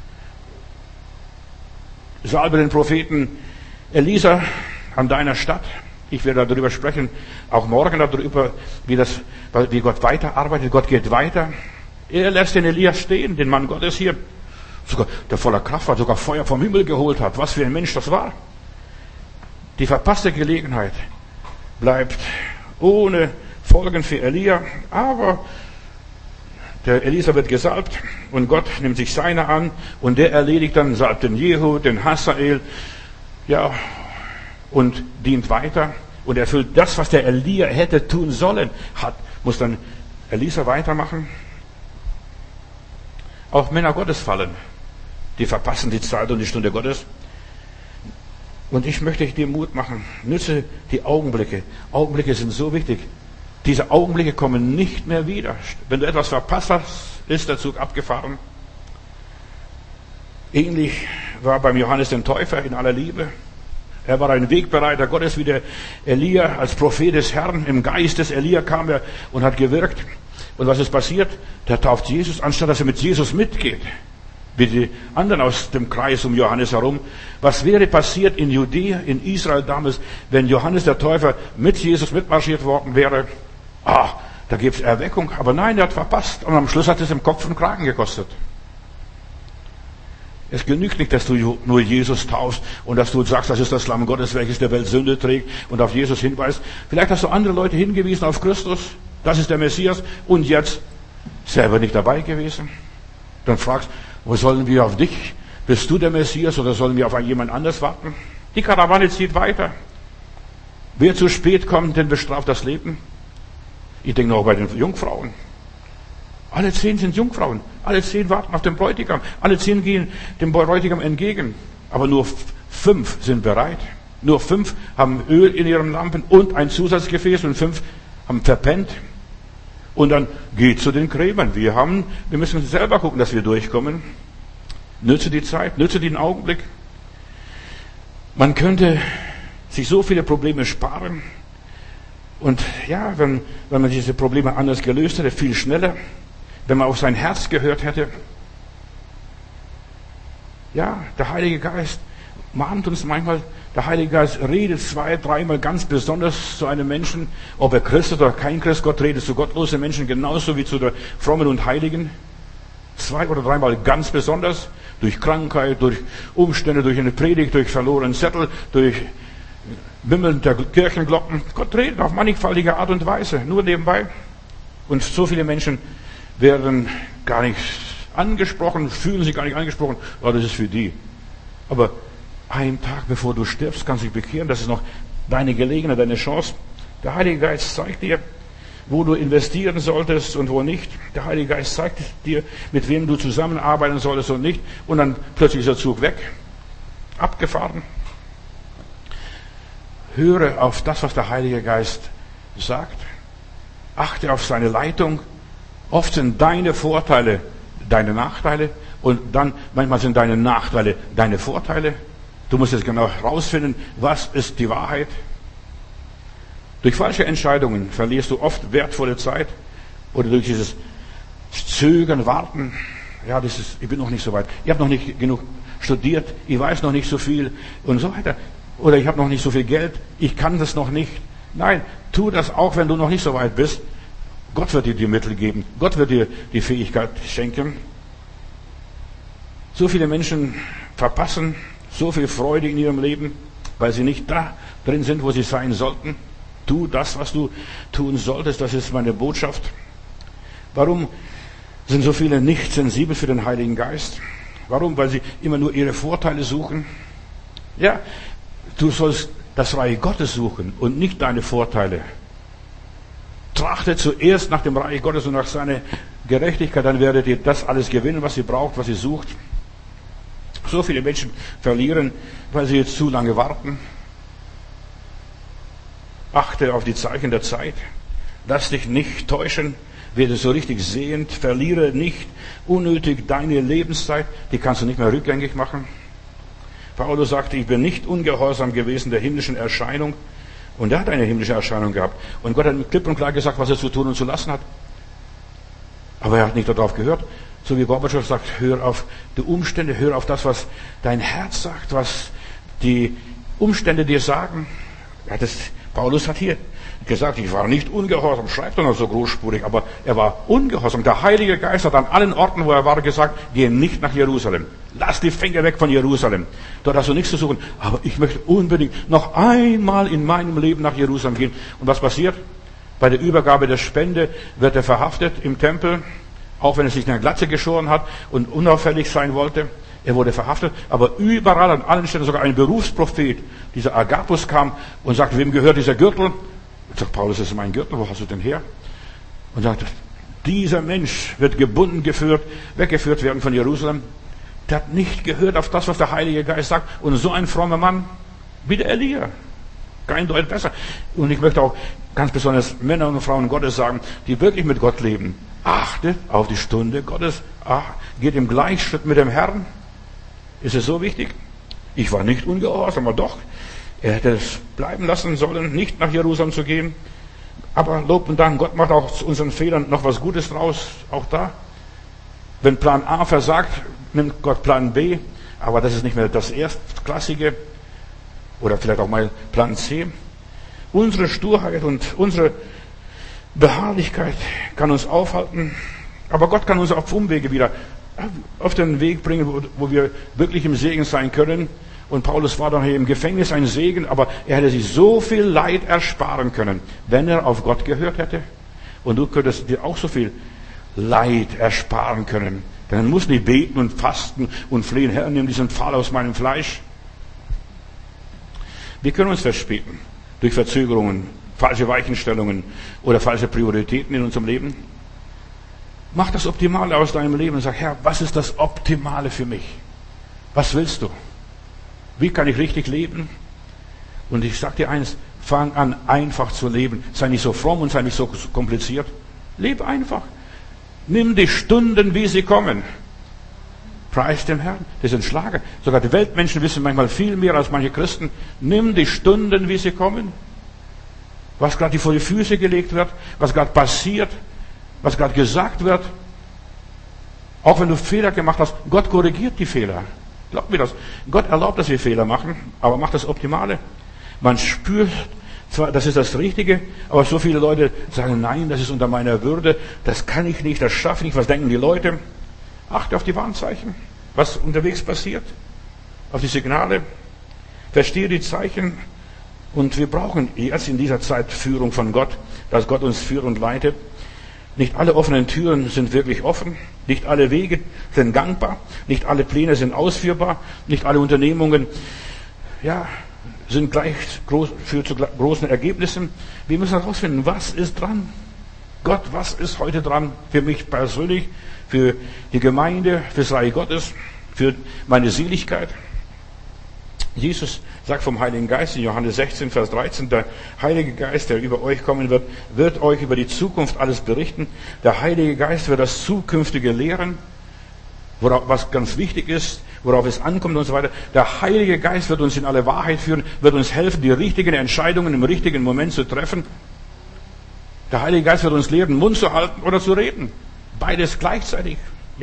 S1: Salbe den Propheten Elisa an deiner Stadt. Ich werde darüber sprechen, auch morgen darüber, wie Gott weiterarbeitet. Gott geht weiter. Er lässt den Elia stehen, den Mann Gottes hier, sogar der voller Kraft war, sogar Feuer vom Himmel geholt hat. Was für ein Mensch das war. Die verpasste Gelegenheit bleibt ohne Folgen für Elia, aber der Elisa wird gesalbt und Gott nimmt sich seiner an und der erledigt dann, salbt den Jehu, den Hazael, und dient weiter und erfüllt das, was der Elia hätte tun sollen, muss dann Elisa weitermachen. Auch Männer Gottes fallen, die verpassen die Zeit und die Stunde Gottes. Und ich möchte dir Mut machen, nütze die Augenblicke. Augenblicke sind so wichtig. Diese Augenblicke kommen nicht mehr wieder. Wenn du etwas verpasst hast, ist der Zug abgefahren. Ähnlich war beim Johannes den Täufer in aller Liebe. Er war ein Wegbereiter Gottes, wie der Elia als Prophet des Herrn. Im Geist des Elia kam er und hat gewirkt. Und was ist passiert? Der tauft Jesus, anstatt dass er mit Jesus mitgeht. Wie die anderen aus dem Kreis um Johannes herum. Was wäre passiert in Judäa, in Israel damals, wenn Johannes der Täufer mit Jesus mitmarschiert worden wäre? Da gibt es Erweckung. Aber nein, er hat verpasst. Und am Schluss hat es im Kopf und Kragen gekostet. Es genügt nicht, dass du nur Jesus taufst und dass du sagst, das ist das Lamm Gottes, welches der Welt Sünde trägt und auf Jesus hinweist. Vielleicht hast du andere Leute hingewiesen auf Christus. Das ist der Messias. Und jetzt selber nicht dabei gewesen. Dann fragst, wo sollen wir auf dich? Bist du der Messias oder sollen wir auf jemand anderes warten? Die Karawane zieht weiter. Wer zu spät kommt, den bestraft das Leben. Ich denke noch bei den Jungfrauen. Alle 10 sind Jungfrauen. Alle 10 warten auf den Bräutigam. Alle 10 gehen dem Bräutigam entgegen. Aber nur 5 sind bereit. Nur 5 haben Öl in ihren Lampen und ein Zusatzgefäß und 5 haben verpennt. Und dann geht zu den Gräbern. Wir müssen selber gucken, dass wir durchkommen. Nütze die Zeit, nütze den Augenblick. Man könnte sich so viele Probleme sparen. Und wenn man diese Probleme anders gelöst hätte, viel schneller, wenn man auf sein Herz gehört hätte. Ja, der Heilige Geist mahnt uns manchmal, der Heilige Geist redet 2-, 3-mal ganz besonders zu einem Menschen, ob er Christ ist oder kein Christ. Gott redet zu gottlosen Menschen genauso wie zu der frommen und Heiligen. 2- oder 3-mal ganz besonders, durch Krankheit, durch Umstände, durch eine Predigt, durch verlorenen Zettel, durch Wimmeln der Kirchenglocken. Gott redet auf mannigfaltige Art und Weise, nur nebenbei. Und so viele Menschen werden gar nicht angesprochen, fühlen sich gar nicht angesprochen, oh, das ist für die. Aber einen Tag bevor du stirbst, kannst du dich bekehren, das ist noch deine Gelegenheit, deine Chance. Der Heilige Geist zeigt dir, wo du investieren solltest und wo nicht. Der Heilige Geist zeigt dir, mit wem du zusammenarbeiten solltest und nicht. Und dann plötzlich ist der Zug weg, abgefahren. Höre auf das, was der Heilige Geist sagt. Achte auf seine Leitung. Oft sind deine Vorteile deine Nachteile und dann manchmal sind deine Nachteile deine Vorteile. Du musst jetzt genau herausfinden, was ist die Wahrheit. Durch falsche Entscheidungen verlierst du oft wertvolle Zeit oder durch dieses Zögern, Warten. Ja, ich bin noch nicht so weit. Ich habe noch nicht genug studiert. Ich weiß noch nicht so viel und so weiter. Oder ich habe noch nicht so viel Geld. Ich kann das noch nicht. Nein, tu das auch, wenn du noch nicht so weit bist. Gott wird dir die Mittel geben. Gott wird dir die Fähigkeit schenken. So viele Menschen verpassen so viel Freude in ihrem Leben, weil sie nicht da drin sind, wo sie sein sollten. Tu das, was du tun solltest. Das ist meine Botschaft. Warum sind so viele nicht sensibel für den Heiligen Geist? Warum? Weil sie immer nur ihre Vorteile suchen. Ja, du sollst das Reich Gottes suchen und nicht deine Vorteile. Trachte zuerst nach dem Reich Gottes und nach seiner Gerechtigkeit, dann werdet ihr das alles gewinnen, was ihr braucht, was ihr sucht. So viele Menschen verlieren, weil sie jetzt zu lange warten. Achte auf die Zeichen der Zeit. Lass dich nicht täuschen. Werde so richtig sehend. Verliere nicht unnötig deine Lebenszeit. Die kannst du nicht mehr rückgängig machen. Paulus sagte, ich bin nicht ungehorsam gewesen der himmlischen Erscheinung. Und er hat eine himmlische Erscheinung gehabt. Und Gott hat klipp und klar gesagt, was er zu tun und zu lassen hat. Aber er hat nicht darauf gehört. So wie Gorbatschow sagt, hör auf die Umstände, hör auf das, was dein Herz sagt, was die Umstände dir sagen. Ja, Paulus hat hier gesagt, ich war nicht ungehorsam, schreibt er noch so großspurig, aber er war ungehorsam. Der Heilige Geist hat an allen Orten, wo er war, gesagt, geh nicht nach Jerusalem. Lass die Finger weg von Jerusalem. Dort hast du nichts zu suchen. Aber ich möchte unbedingt noch einmal in meinem Leben nach Jerusalem gehen. Und was passiert? Bei der Übergabe der Spende wird er verhaftet im Tempel, auch wenn er sich eine Glatze geschoren hat und unauffällig sein wollte. Er wurde verhaftet, aber überall an allen Stellen, sogar ein Berufsprophet, dieser Agabus kam und sagte, wem gehört dieser Gürtel? Und sagt, Paulus, das ist mein Gürtel, wo hast du den her? Und sagt, dieser Mensch wird gebunden weggeführt werden von Jerusalem. Der hat nicht gehört auf das, was der Heilige Geist sagt. Und so ein frommer Mann wie der Elia. Kein Deut besser. Und ich möchte auch ganz besonders Männer und Frauen Gottes sagen, die wirklich mit Gott leben. Achtet auf die Stunde Gottes. Geht im Gleichschritt mit dem Herrn. Ist es so wichtig? Ich war nicht ungehorsam, aber doch. Er hätte es bleiben lassen sollen, nicht nach Jerusalem zu gehen. Aber Lob und Dank, Gott macht auch aus unseren Fehlern noch was Gutes draus, auch da. Wenn Plan A versagt, nimmt Gott Plan B. Aber das ist nicht mehr das Erstklassige. Oder vielleicht auch mal Plan C. Unsere Sturheit und unsere Beharrlichkeit kann uns aufhalten. Aber Gott kann uns auf Umwege wieder auf den Weg bringen, wo wir wirklich im Segen sein können. Und Paulus war dann hier im Gefängnis ein Segen, aber er hätte sich so viel Leid ersparen können, wenn er auf Gott gehört hätte. Und du könntest dir auch so viel Leid ersparen können. Dann musst du nicht beten und fasten und flehen, Herr, nimm diesen Pfahl aus meinem Fleisch. Wir können uns verspäten durch Verzögerungen, falsche Weichenstellungen oder falsche Prioritäten in unserem Leben. Mach das Optimale aus deinem Leben und sag, Herr, was ist das Optimale für mich? Was willst du? Wie kann ich richtig leben? Und ich sag dir eins, fang an, einfach zu leben. Sei nicht so fromm und sei nicht so kompliziert. Leb einfach. Nimm die Stunden, wie sie kommen. Preis dem Herrn. Das ist ein Schlager. Sogar die Weltmenschen wissen manchmal viel mehr als manche Christen. Nimm die Stunden, wie sie kommen. Was gerade dir vor die Füße gelegt wird, was gerade passiert, was gerade gesagt wird. Auch wenn du Fehler gemacht hast, Gott korrigiert die Fehler. Glaubt mir das. Gott erlaubt, dass wir Fehler machen, aber macht das Optimale. Man spürt zwar, das ist das Richtige, aber so viele Leute sagen, nein, das ist unter meiner Würde, das kann ich nicht, das schaffe ich nicht, was denken die Leute? Achte auf die Warnzeichen, was unterwegs passiert, auf die Signale, verstehe die Zeichen und wir brauchen jetzt in dieser Zeit Führung von Gott, dass Gott uns führt und leitet. Nicht alle offenen Türen sind wirklich offen, nicht alle Wege sind gangbar, nicht alle Pläne sind ausführbar, nicht alle Unternehmungen, sind gleich führt zu großen Ergebnissen. Wir müssen herausfinden, was ist dran? Gott, was ist heute dran für mich persönlich, für die Gemeinde, für das Reich Gottes, für meine Seligkeit? Jesus sagt vom Heiligen Geist in Johannes 16, Vers 13, der Heilige Geist, der über euch kommen wird, wird euch über die Zukunft alles berichten. Der Heilige Geist wird das Zukünftige lehren, was ganz wichtig ist, worauf es ankommt und so weiter. Der Heilige Geist wird uns in alle Wahrheit führen, wird uns helfen, die richtigen Entscheidungen im richtigen Moment zu treffen. Der Heilige Geist wird uns lehren, Mund zu halten oder zu reden. Beides gleichzeitig,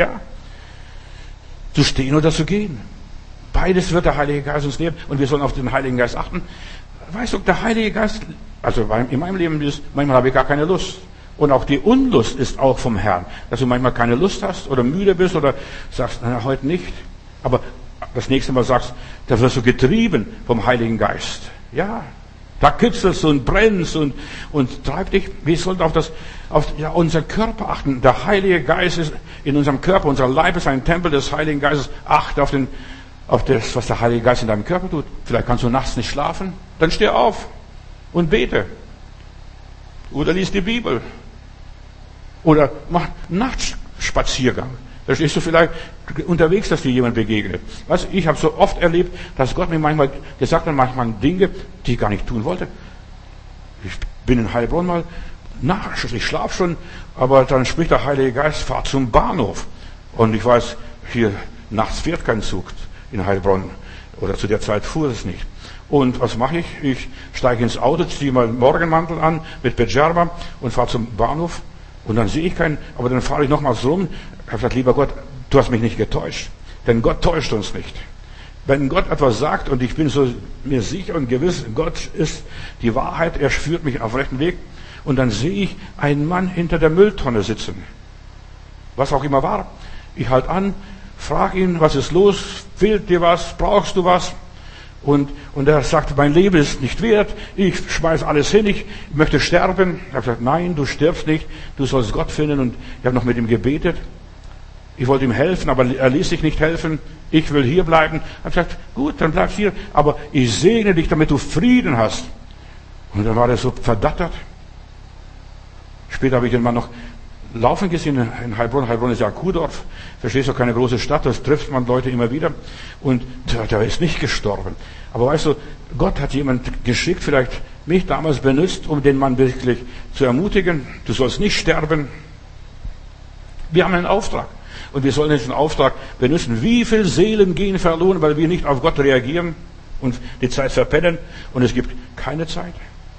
S1: zu stehen oder zu gehen. Beides wird der Heilige Geist uns lehren und wir sollen auf den Heiligen Geist achten. Weißt du, der Heilige Geist, also in meinem Leben ist, manchmal habe ich gar keine Lust. Und auch die Unlust ist auch vom Herrn. Dass du manchmal keine Lust hast oder müde bist oder sagst, heute nicht. Aber das nächste Mal sagst, da wirst du getrieben vom Heiligen Geist. Ja, da kitzelst du und brennst und treibt dich. Wir sollten auf unseren Körper achten. Der Heilige Geist ist in unserem Körper. Unser Leib ist ein Tempel des Heiligen Geistes. Achte auf das, was der Heilige Geist in deinem Körper tut. Vielleicht kannst du nachts nicht schlafen. Dann steh auf und bete. Oder lies die Bibel. Oder mach Nachtspaziergang. Da stehst du vielleicht unterwegs, dass dir jemand begegnet. Weißt du, ich habe so oft erlebt, dass Gott mir manchmal gesagt hat, manchmal Dinge, die ich gar nicht tun wollte. Ich bin in Heilbronn mal, ich schlafe schon, aber dann spricht der Heilige Geist, fahr zum Bahnhof. Und ich weiß, hier nachts fährt kein Zug in Heilbronn. Oder zu der Zeit fuhr es nicht. Und was mache ich? Ich steige ins Auto, ziehe meinen Morgenmantel an mit Pyjama und fahre zum Bahnhof. Und dann sehe ich keinen, aber dann fahre ich nochmals rum. Ich habe gesagt, lieber Gott, du hast mich nicht getäuscht. Denn Gott täuscht uns nicht. Wenn Gott etwas sagt und ich bin so mir sicher und gewiss, Gott ist die Wahrheit, er führt mich auf rechten Weg. Und dann sehe ich einen Mann hinter der Mülltonne sitzen. Was auch immer war. Ich halte an, frage ihn, was ist los? Fehlt dir was? Brauchst du was? Und er sagt, mein Leben ist nicht wert, ich schmeiß alles hin, ich möchte sterben. Ich habe gesagt, nein, du stirbst nicht, du sollst Gott finden. Und ich habe noch mit ihm gebetet. Ich wollte ihm helfen, aber er ließ sich nicht helfen. Ich will hier bleiben. Ich habe gesagt, gut, dann bleib hier, aber ich segne dich, damit du Frieden hast. Und dann war er so verdattert. Später habe ich den Mann noch laufen gesehen in Heilbronn. Heilbronn ist ja Kuhdorf. Verstehst du, keine große Stadt, das trifft man Leute immer wieder. Und der ist nicht gestorben. Aber weißt du, Gott hat jemand geschickt, vielleicht mich damals benutzt, um den Mann wirklich zu ermutigen. Du sollst nicht sterben. Wir haben einen Auftrag. Und wir sollen diesen Auftrag benutzen. Wie viele Seelen gehen verloren, weil wir nicht auf Gott reagieren und die Zeit verpennen. Und es gibt keine Zeit.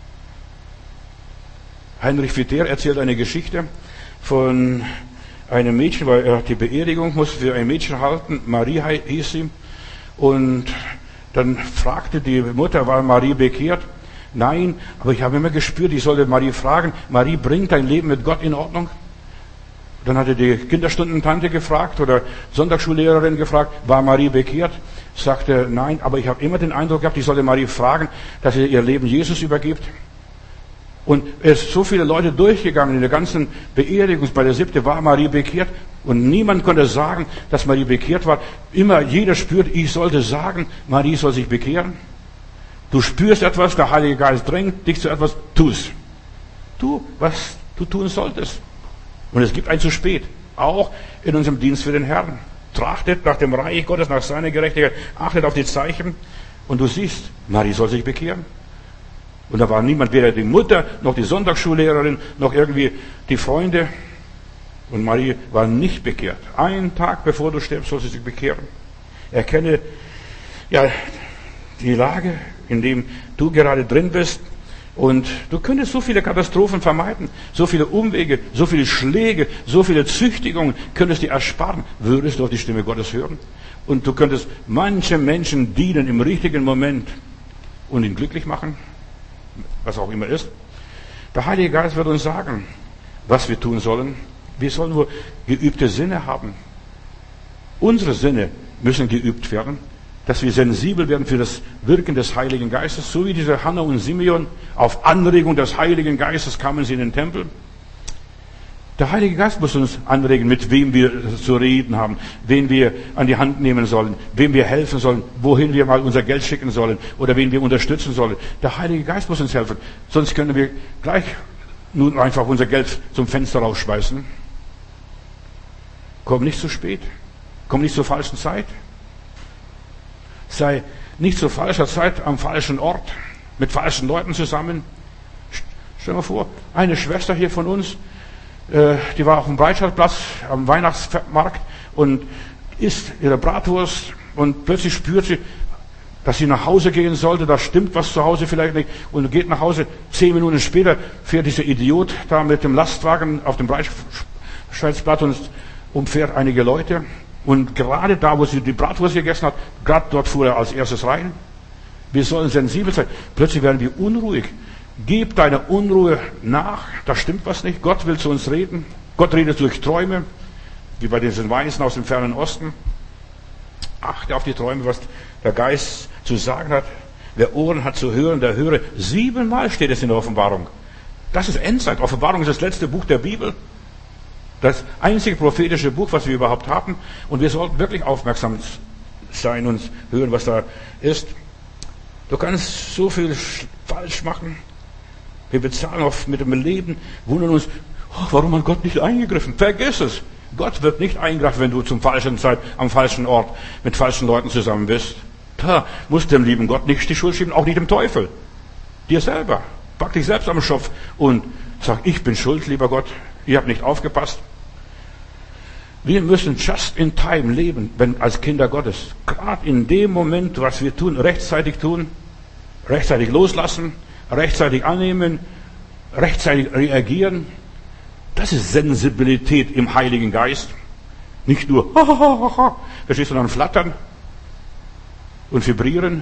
S1: Heinrich Viter erzählt eine Geschichte von einem Mädchen, weil er die Beerdigung musste für ein Mädchen halten. Marie hieß sie. Und dann fragte die Mutter, war Marie bekehrt? Nein, aber ich habe immer gespürt, ich sollte Marie fragen, Marie, bringt dein Leben mit Gott in Ordnung? Dann hatte die Kinderstundentante gefragt oder Sonntagsschullehrerin gefragt, war Marie bekehrt? Sagte, nein, aber ich habe immer den Eindruck gehabt, ich sollte Marie fragen, dass sie ihr Leben Jesus übergibt. Und es sind so viele Leute durchgegangen in der ganzen Beerdigung. Bei der 7. war Marie bekehrt. Und niemand konnte sagen, dass Marie bekehrt war. Immer jeder spürt, ich sollte sagen, Marie soll sich bekehren. Du spürst etwas, der Heilige Geist drängt dich zu etwas, tu es. Tu, was du tun solltest. Und es gibt ein zu spät. Auch in unserem Dienst für den Herrn. Trachtet nach dem Reich Gottes, nach seiner Gerechtigkeit. Achtet auf die Zeichen. Und du siehst, Marie soll sich bekehren. Und da war niemand, weder die Mutter, noch die Sonntagsschullehrerin, noch irgendwie die Freunde. Und Marie war nicht bekehrt. Einen Tag bevor du stirbst, sollst du dich bekehren. Erkenne, die Lage, in dem du gerade drin bist. Und du könntest so viele Katastrophen vermeiden, so viele Umwege, so viele Schläge, so viele Züchtigungen könntest du ersparen, würdest du auf die Stimme Gottes hören. und du könntest manchen Menschen dienen im richtigen Moment und ihn glücklich machen, was auch immer ist. Der Heilige Geist wird uns sagen, was wir tun sollen. Wir sollen nur geübte Sinne haben. Unsere Sinne müssen geübt werden, dass wir sensibel werden für das Wirken des Heiligen Geistes, so wie diese Hannah und Simeon, auf Anregung des Heiligen Geistes kamen sie in den Tempel. Der Heilige Geist muss uns anregen, mit wem wir zu reden haben, wen wir an die Hand nehmen sollen, wem wir helfen sollen, wohin wir mal unser Geld schicken sollen oder wen wir unterstützen sollen. Der Heilige Geist muss uns helfen, sonst können wir gleich nun einfach unser Geld zum Fenster rausschmeißen. Komm nicht zu spät, komm nicht zur falschen Zeit. Sei nicht zu falscher Zeit am falschen Ort, mit falschen Leuten zusammen. Stell dir mal vor, eine Schwester hier von uns, die war auf dem Breitscheidplatz am Weihnachtsmarkt und isst ihre Bratwurst und plötzlich spürt sie, dass sie nach Hause gehen sollte, da stimmt was zu Hause vielleicht nicht und geht nach Hause. 10 Minuten später fährt dieser Idiot da mit dem Lastwagen auf dem Breitscheidplatz und umfährt einige Leute. Und gerade da, wo sie die Bratwurst gegessen hat, gerade dort fuhr er als erstes rein. Wir sollen sensibel sein. Plötzlich werden wir unruhig. Gib deiner Unruhe nach, da stimmt was nicht. Gott will zu uns reden. Gott redet durch Träume, wie bei diesen Weisen aus dem fernen Osten. Achte auf die Träume, was der Geist zu sagen hat. Wer Ohren hat zu hören, der höre. 7-mal steht es in der Offenbarung. Das ist Endzeit. Offenbarung ist das letzte Buch der Bibel. Das einzige prophetische Buch, was wir überhaupt haben. Und wir sollten wirklich aufmerksam sein und hören, was da ist. Du kannst so viel falsch machen. Wir bezahlen oft mit dem Leben, wundern uns, warum hat Gott nicht eingegriffen? Vergiss es. Gott wird nicht eingreifen, wenn du zum falschen Zeit, am falschen Ort, mit falschen Leuten zusammen bist. Da musst du dem lieben Gott nicht die Schuld schieben, auch nicht dem Teufel. Dir selber. Pack dich selbst am Schopf und sag, ich bin schuld, lieber Gott. Ihr habt nicht aufgepasst. Wir müssen just in time leben, als Kinder Gottes. Gerade in dem Moment, was wir tun, rechtzeitig loslassen, rechtzeitig annehmen, rechtzeitig reagieren. Das ist Sensibilität im Heiligen Geist. Nicht nur, verstehst du, dann flattern und vibrieren.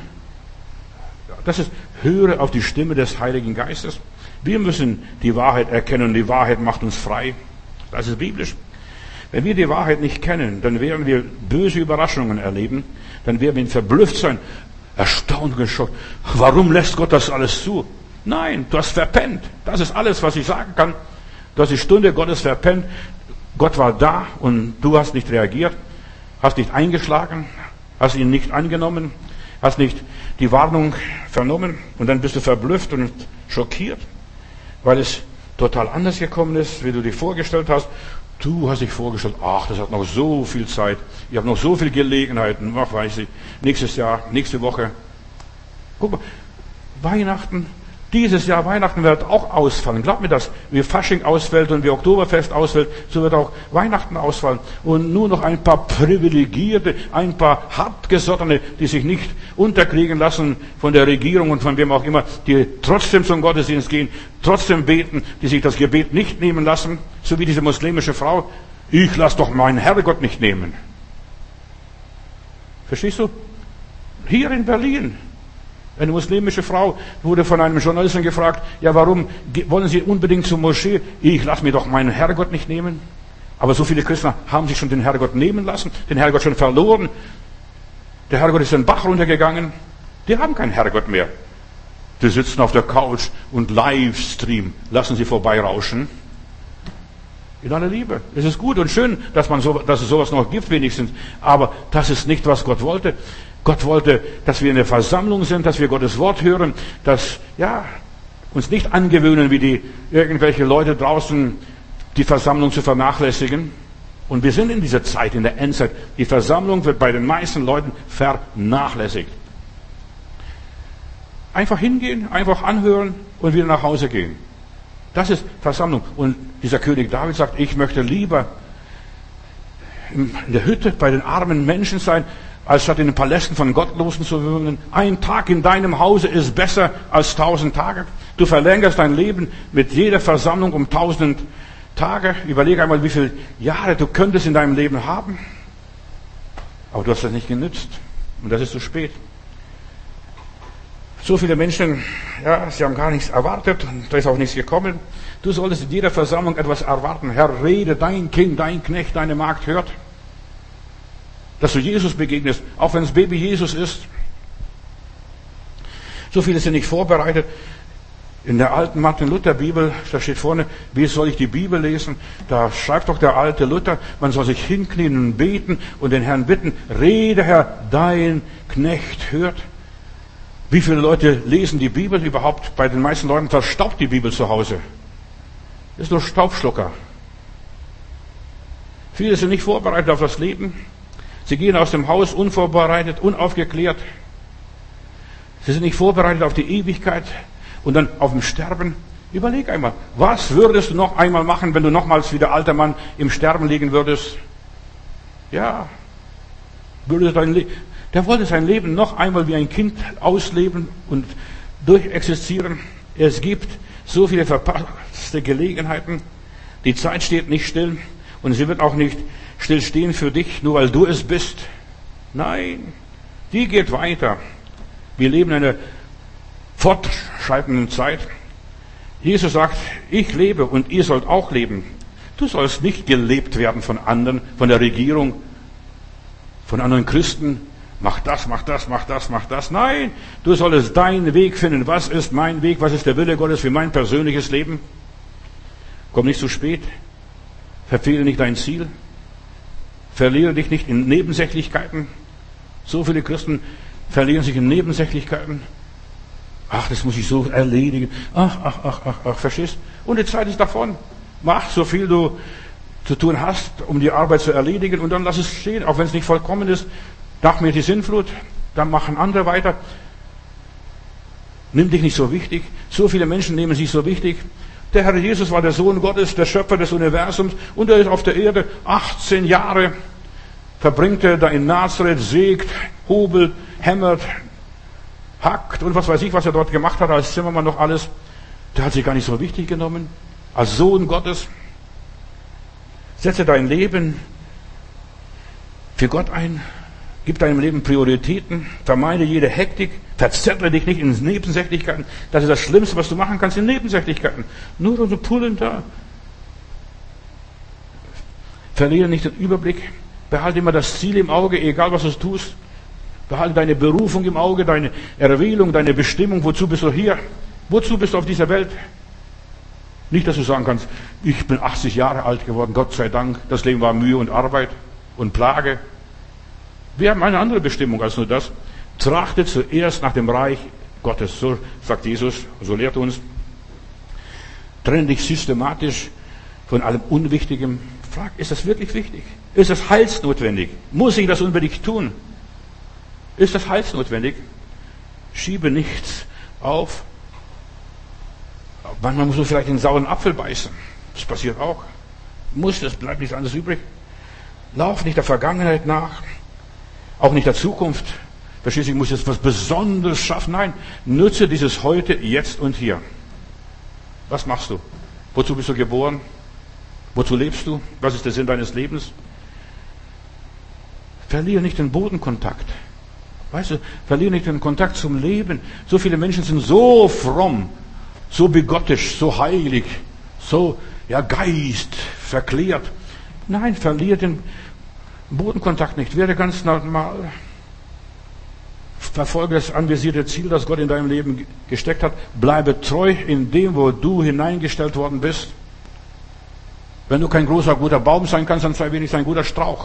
S1: Das ist, höre auf die Stimme des Heiligen Geistes. Wir müssen die Wahrheit erkennen und die Wahrheit macht uns frei. Das ist biblisch. Wenn wir die Wahrheit nicht kennen, dann werden wir böse Überraschungen erleben. Dann werden wir verblüfft sein, erstaunt und geschockt. Warum lässt Gott das alles zu? Nein, du hast verpennt. Das ist alles, was ich sagen kann. Du hast die Stunde Gottes verpennt. Gott war da und du hast nicht reagiert, hast nicht eingeschlagen, hast ihn nicht angenommen, hast nicht die Warnung vernommen und dann bist du verblüfft und schockiert, weil es total anders gekommen ist, wie du dir vorgestellt hast. Du hast dich vorgestellt, ach, das hat noch so viel Zeit, ich habe noch so viele Gelegenheiten, ach, weiß ich, nächstes Jahr, nächste Woche. Guck mal, Weihnachten, dieses Jahr Weihnachten wird auch ausfallen. Glaub mir das, wie Fasching ausfällt und wie Oktoberfest ausfällt, so wird auch Weihnachten ausfallen. Und nur noch ein paar Privilegierte, ein paar Hartgesottene, die sich nicht unterkriegen lassen von der Regierung und von wem auch immer, die trotzdem zum Gottesdienst gehen, trotzdem beten, die sich das Gebet nicht nehmen lassen, so wie diese muslimische Frau. Ich lass doch meinen Herrgott nicht nehmen. Verstehst du? Hier in Berlin. Eine muslimische Frau wurde von einem Journalisten gefragt, ja, warum wollen Sie unbedingt zur Moschee? Ich lasse mir doch meinen Herrgott nicht nehmen. Aber so viele Christen haben sich schon den Herrgott nehmen lassen, den Herrgott schon verloren. Der Herrgott ist den Bach runtergegangen. Die haben keinen Herrgott mehr. Die sitzen auf der Couch und Livestream lassen sie vorbeirauschen. In aller Liebe. Es ist gut und schön, dass es sowas noch gibt wenigstens. Aber das ist nicht, was Gott wollte. Gott wollte, dass wir in der Versammlung sind, dass wir Gottes Wort hören, dass, ja, uns nicht angewöhnen, wie irgendwelche Leute draußen die Versammlung zu vernachlässigen. Und wir sind in dieser Zeit, in der Endzeit. Die Versammlung wird bei den meisten Leuten vernachlässigt. Einfach hingehen, einfach anhören und wieder nach Hause gehen. Das ist Versammlung. Und dieser König David sagt, ich möchte lieber in der Hütte bei den armen Menschen sein, als statt in den Palästen von Gottlosen zu wohnen. Ein Tag in deinem Hause ist besser als 1000 Tage. Du verlängerst dein Leben mit jeder Versammlung um 1000 Tage. Überlege einmal, wie viele Jahre du könntest in deinem Leben haben. Aber du hast das nicht genützt. Und das ist zu spät. So viele Menschen, ja, sie haben gar nichts erwartet und da ist auch nichts gekommen. Du solltest in jeder Versammlung etwas erwarten. Herr, rede, dein Kind, dein Knecht, deine Magd hört. Dass du Jesus begegnest, auch wenn es Baby Jesus ist. So viele sind nicht vorbereitet. In der alten Martin-Luther-Bibel, da steht vorne, wie soll ich die Bibel lesen? Da schreibt doch der alte Luther, man soll sich hinknien und beten und den Herrn bitten, rede Herr, dein Knecht hört. Wie viele Leute lesen die Bibel überhaupt? Bei den meisten Leuten verstaubt die Bibel zu Hause. Das ist nur Staubschlucker. Viele sind nicht vorbereitet auf das Leben. Sie gehen aus dem Haus unvorbereitet, unaufgeklärt. Sie sind nicht vorbereitet auf die Ewigkeit. Und dann auf dem Sterben, überleg einmal, was würdest du noch einmal machen, wenn du nochmals wie der alte Mann im Sterben liegen würdest? Ja, der wollte sein Leben noch einmal wie ein Kind ausleben und durchexistieren. Es gibt so viele verpasste Gelegenheiten. Die Zeit steht nicht still und sie wird auch nicht stillstehen für dich, nur weil du es bist. Nein, die geht weiter. Wir leben in einer fortschreitenden Zeit. Jesus sagt, ich lebe und ihr sollt auch leben. Du sollst nicht gelebt werden von anderen, von der Regierung, von anderen Christen. Mach das, mach das, mach das, mach das. Nein, du solltest deinen Weg finden. Was ist mein Weg? Was ist der Wille Gottes für mein persönliches Leben? Komm nicht zu spät. Verfehle nicht dein Ziel. Verliere dich nicht in Nebensächlichkeiten. So viele Christen verlieren sich in Nebensächlichkeiten. Ach, das muss ich so erledigen. Ach, verstehst? Und die Zeit ist davon. Mach so viel du zu tun hast, um die Arbeit zu erledigen und dann lass es stehen, auch wenn es nicht vollkommen ist. Nach mir die Sintflut, dann machen andere weiter. Nimm dich nicht so wichtig. So viele Menschen nehmen sich so wichtig. Der Herr Jesus war der Sohn Gottes, der Schöpfer des Universums und er ist auf der Erde 18 Jahre verbringt er da in Nazareth, sägt, hobelt, hämmert, hackt und was weiß ich, was er dort gemacht hat, als Zimmermann noch alles. Der hat sich gar nicht so wichtig genommen. Als Sohn Gottes. Setze dein Leben für Gott ein. Gib deinem Leben Prioritäten. Vermeide jede Hektik. Verzettle dich nicht in Nebensächlichkeiten. Das ist das Schlimmste, was du machen kannst, in Nebensächlichkeiten. Nur so pullen da. Verliere nicht den Überblick. Behalte immer das Ziel im Auge, egal was du tust. Behalte deine Berufung im Auge, deine Erwählung, deine Bestimmung. Wozu bist du hier? Wozu bist du auf dieser Welt? Nicht, dass du sagen kannst, ich bin 80 Jahre alt geworden, Gott sei Dank. Das Leben war Mühe und Arbeit und Plage. Wir haben eine andere Bestimmung als nur das. Trachtet zuerst nach dem Reich Gottes. So sagt Jesus, so lehrt uns. Trenne dich systematisch von allem Unwichtigem. Frag, ist das wirklich wichtig? Ist das heilsnotwendig? Muss ich das unbedingt tun? Ist das heilsnotwendig? Schiebe nichts auf. Manchmal musst du vielleicht den sauren Apfel beißen. Das passiert auch. Es bleibt nichts anderes übrig. Lauf nicht der Vergangenheit nach. Auch nicht der Zukunft. Verstehst du, ich muss jetzt was Besonderes schaffen. Nein, nutze dieses Heute, Jetzt und Hier. Was machst du? Wozu bist du geboren? Wozu lebst du? Was ist der Sinn deines Lebens? Verliere nicht den Bodenkontakt. Weißt du, verliere nicht den Kontakt zum Leben. So viele Menschen sind so fromm, so bigottisch, so heilig, so, Geist, verklärt. Nein, verliere den Bodenkontakt nicht. Werde ganz normal. Verfolge das anvisierte Ziel, das Gott in deinem Leben gesteckt hat. Bleibe treu in dem, wo du hineingestellt worden bist. Wenn du kein großer, guter Baum sein kannst, dann sei wenigstens ein guter Strauch.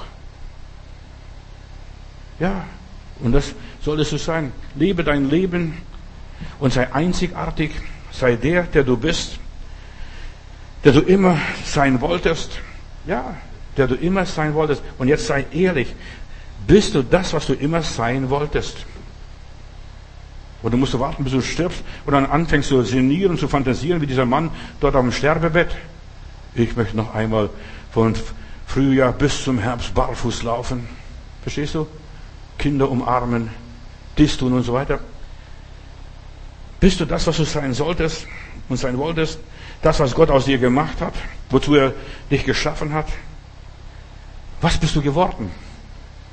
S1: Ja, und das soll es so sein. Lebe dein Leben und sei einzigartig. Sei der du bist, der du immer sein wolltest. Ja, der du immer sein wolltest. Und jetzt sei ehrlich. Bist du das, was du immer sein wolltest? Und du musst warten, bis du stirbst und dann anfängst zu sinnieren, zu fantasieren, wie dieser Mann dort auf dem Sterbebett. Ich möchte noch einmal von Frühjahr bis zum Herbst barfuß laufen. Verstehst du? Kinder umarmen, dies tun und so weiter. Bist du das, was du sein solltest und sein wolltest? Das, was Gott aus dir gemacht hat, wozu er dich geschaffen hat? Was bist du geworden?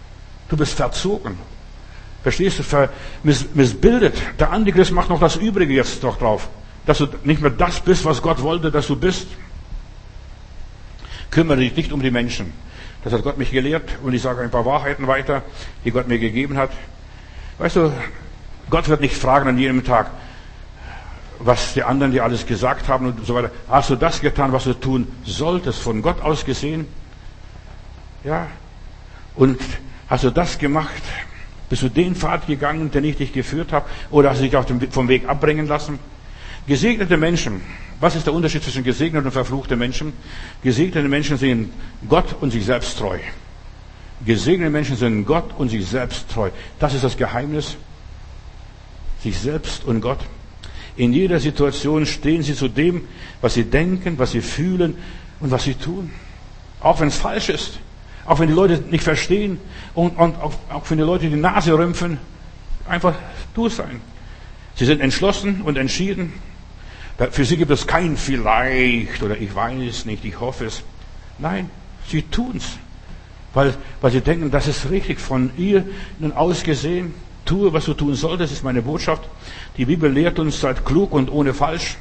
S1: Du bist verzogen. Verstehst du? Missbildet. Der Antichrist macht noch das Übrige jetzt noch drauf. Dass du nicht mehr das bist, was Gott wollte, dass du bist. Kümmere dich nicht um die Menschen. Das hat Gott mich gelehrt und ich sage ein paar Wahrheiten weiter, die Gott mir gegeben hat. Weißt du, Gott wird nicht fragen an jedem Tag, was die anderen dir alles gesagt haben und so weiter. Hast du das getan, was du tun solltest, von Gott aus gesehen? Ja. Und hast du das gemacht? Bist du den Pfad gegangen, den ich dich geführt habe? Oder hast du dich vom Weg abbringen lassen? Gesegnete Menschen. Was ist der Unterschied zwischen gesegneten und verfluchten Menschen? Gesegnete Menschen sind Gott und sich selbst treu. Gesegnete Menschen sind Gott und sich selbst treu. Das ist das Geheimnis. Sich selbst und Gott. In jeder Situation stehen sie zu dem, was sie denken, was sie fühlen und was sie tun. Auch wenn es falsch ist. Auch wenn die Leute nicht verstehen und auch wenn die Leute die Nase rümpfen. Einfach du sein. Sie sind entschlossen und entschieden. Für sie gibt es kein vielleicht oder ich weiß nicht, ich hoffe es. Nein, sie tun's. Weil sie denken, das ist richtig von ihnen aus gesehen. Tue, was du tun solltest, ist meine Botschaft. Die Bibel lehrt uns, seid klug und ohne falsch.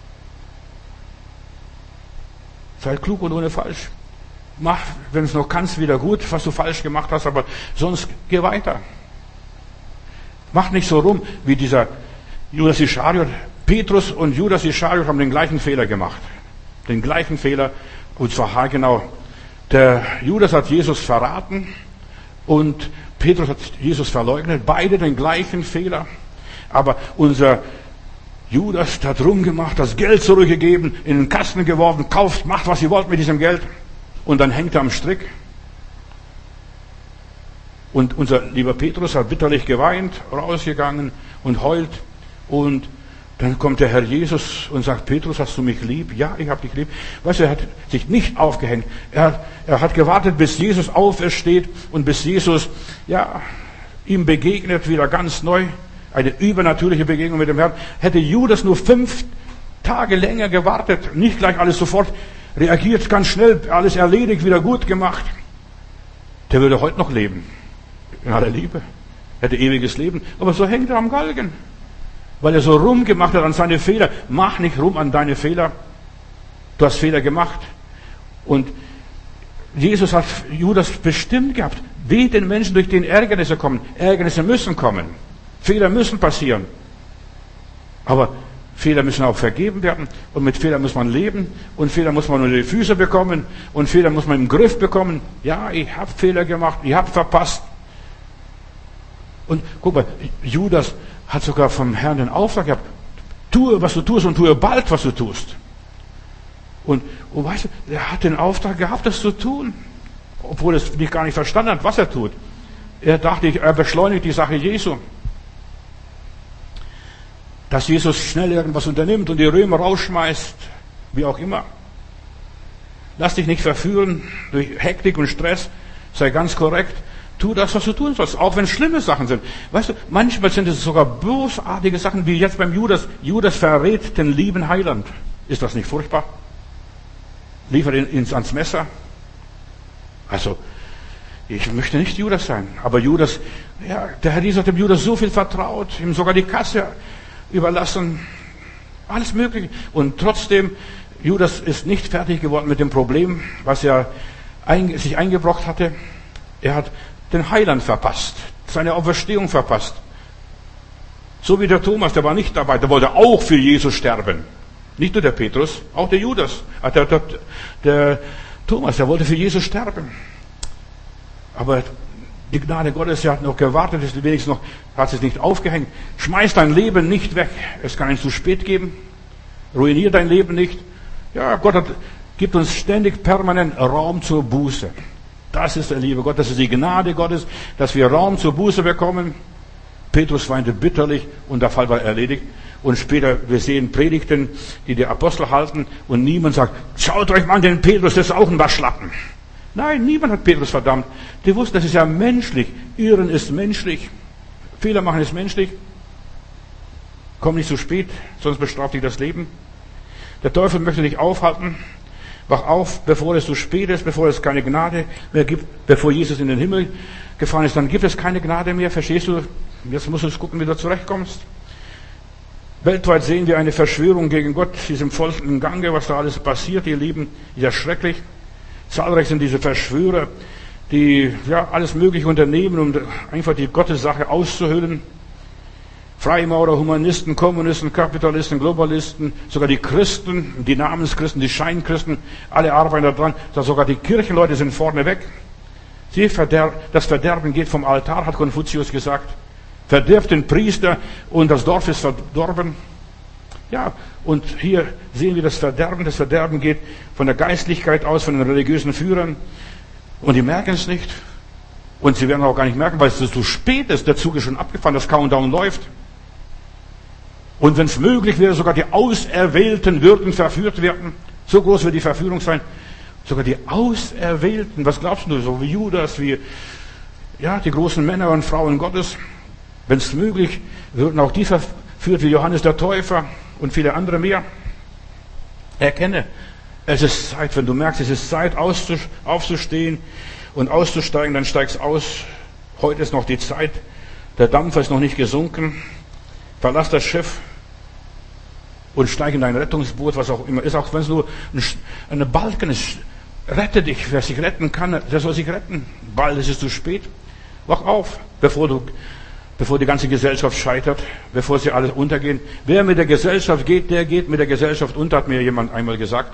S1: Seid klug und ohne falsch. Mach, wenn es noch kannst, wieder gut, was du falsch gemacht hast, aber sonst geh weiter. Mach nicht so rum wie dieser Judas Ischariot. Petrus und Judas Ischariot haben den gleichen Fehler gemacht. Den gleichen Fehler, und zwar haargenau. Der Judas hat Jesus verraten und Petrus hat Jesus verleugnet. Beide den gleichen Fehler. Aber unser Judas hat rumgemacht, das Geld zurückgegeben, in den Kasten geworfen, kauft, macht, was ihr wollt mit diesem Geld. Und dann hängt er am Strick. Und unser lieber Petrus hat bitterlich geweint, rausgegangen und heult. Und dann kommt der Herr Jesus und sagt, Petrus, hast du mich lieb? Ja, ich habe dich lieb. Weißt du, er hat sich nicht aufgehängt. Er hat gewartet, bis Jesus aufersteht und bis Jesus, ja, ihm begegnet, wieder ganz neu. Eine übernatürliche Begegnung mit dem Herrn. Hätte Judas nur 5 Tage länger gewartet, nicht gleich alles sofort reagiert, ganz schnell, alles erledigt, wieder gut gemacht, der würde heute noch leben. In aller Liebe. Hätte ewiges Leben. Aber so hängt er am Galgen. Weil er so rumgemacht hat an seine Fehler. Mach nicht rum an deine Fehler. Du hast Fehler gemacht. Und Jesus hat Judas bestimmt gehabt. Wie den Menschen, durch den Ärgernisse kommen. Ärgernisse müssen kommen. Fehler müssen passieren. Aber Fehler müssen auch vergeben werden. Und mit Fehlern muss man leben. Und Fehler muss man unter die Füße bekommen. Und Fehler muss man im Griff bekommen. Ja, ich habe Fehler gemacht. Ich habe verpasst. Und guck mal, Judas hat sogar vom Herrn den Auftrag gehabt, tue, was du tust und tue bald, was du tust. Und weißt du, er hat den Auftrag gehabt, das zu tun, obwohl er es gar nicht verstanden hat, was er tut. Er dachte, er beschleunigt die Sache Jesu. Dass Jesus schnell irgendwas unternimmt und die Römer rausschmeißt, wie auch immer. Lass dich nicht verführen durch Hektik und Stress, sei ganz korrekt. Tu das, was du tun sollst, auch wenn es schlimme Sachen sind. Weißt du, manchmal sind es sogar bösartige Sachen, wie jetzt beim Judas. Judas verrät den lieben Heiland. Ist das nicht furchtbar? Liefert ihn ans Messer. Also, ich möchte nicht Judas sein. Aber Judas, ja, der Herr Jesus hat dem Judas so viel vertraut, ihm sogar die Kasse überlassen. Alles Mögliche. Und trotzdem, Judas ist nicht fertig geworden mit dem Problem, was er sich eingebrockt hatte. Er hat den Heiland verpasst, seine Auferstehung verpasst. So wie der Thomas, der war nicht dabei, der wollte auch für Jesus sterben. Nicht nur der Petrus, auch der Judas. Der Thomas, der wollte für Jesus sterben. Aber die Gnade Gottes, er hat noch gewartet, ist wenigstens noch, hat es nicht aufgehängt. Schmeiß dein Leben nicht weg. Es kann ein zu spät geben. Ruinier dein Leben nicht. Ja, Gott gibt uns ständig permanent Raum zur Buße. Das ist der liebe Gott, das ist die Gnade Gottes, dass wir Raum zur Buße bekommen. Petrus weinte bitterlich und der Fall war erledigt. Und später, wir sehen Predigten, die Apostel halten und niemand sagt, schaut euch mal an den Petrus, das ist auch ein Waschlappen. Nein, niemand hat Petrus verdammt. Die wussten, das ist ja menschlich. Irren ist menschlich. Fehler machen ist menschlich. Komm nicht zu spät, sonst bestraft dich das Leben. Der Teufel möchte dich aufhalten. Wach auf, bevor es zu spät ist, bevor es keine Gnade mehr gibt, bevor Jesus in den Himmel gefahren ist, dann gibt es keine Gnade mehr. Verstehst du? Jetzt musst du gucken, wie du zurechtkommst. Weltweit sehen wir eine Verschwörung gegen Gott, sie ist im vollen Gange, was da alles passiert, ihr Lieben, ist ja schrecklich. Zahlreich sind diese Verschwörer, die ja alles Mögliche unternehmen, um einfach die Gottessache auszuhöhlen. Freimaurer, Humanisten, Kommunisten, Kapitalisten, Globalisten, sogar die Christen, die Namenschristen, die Scheinkristen, alle arbeiten daran, dass sogar die Kirchenleute sind vorne weg. Das Verderben geht vom Altar, hat Konfuzius gesagt. Verdirbt den Priester und das Dorf ist verdorben. Ja, und hier sehen wir das Verderben. Das Verderben geht von der Geistlichkeit aus, von den religiösen Führern. Und die merken es nicht. Und sie werden auch gar nicht merken, weil es zu spät ist. Der Zug ist schon abgefahren, das Countdown läuft. Und wenn es möglich wäre, sogar die Auserwählten würden verführt werden. So groß wird die Verführung sein. Sogar die Auserwählten, was glaubst du, so wie Judas, wie ja, die großen Männer und Frauen Gottes. Wenn es möglich, würden auch die verführt wie Johannes der Täufer und viele andere mehr. Erkenne, es ist Zeit, wenn du merkst, es ist Zeit aufzustehen und auszusteigen, dann steigst aus. Heute ist noch die Zeit, der Dampfer ist noch nicht gesunken. Verlass das Schiff und steig in dein Rettungsboot, was auch immer ist, auch wenn es nur eine Balken ist. Rette dich, wer sich retten kann, der soll sich retten. Bald ist es zu spät. Wach auf, bevor die ganze Gesellschaft scheitert, bevor sie alles untergehen. Wer mit der Gesellschaft geht, der geht mit der Gesellschaft unter, hat mir jemand einmal gesagt.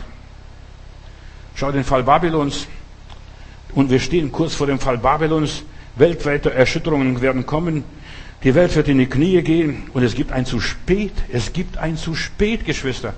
S1: Schau den Fall Babylons. Und wir stehen kurz vor dem Fall Babylons. Weltweite Erschütterungen werden kommen. Die Welt wird in die Knie gehen. Und es gibt ein zu spät. Es gibt ein zu spät, Geschwister.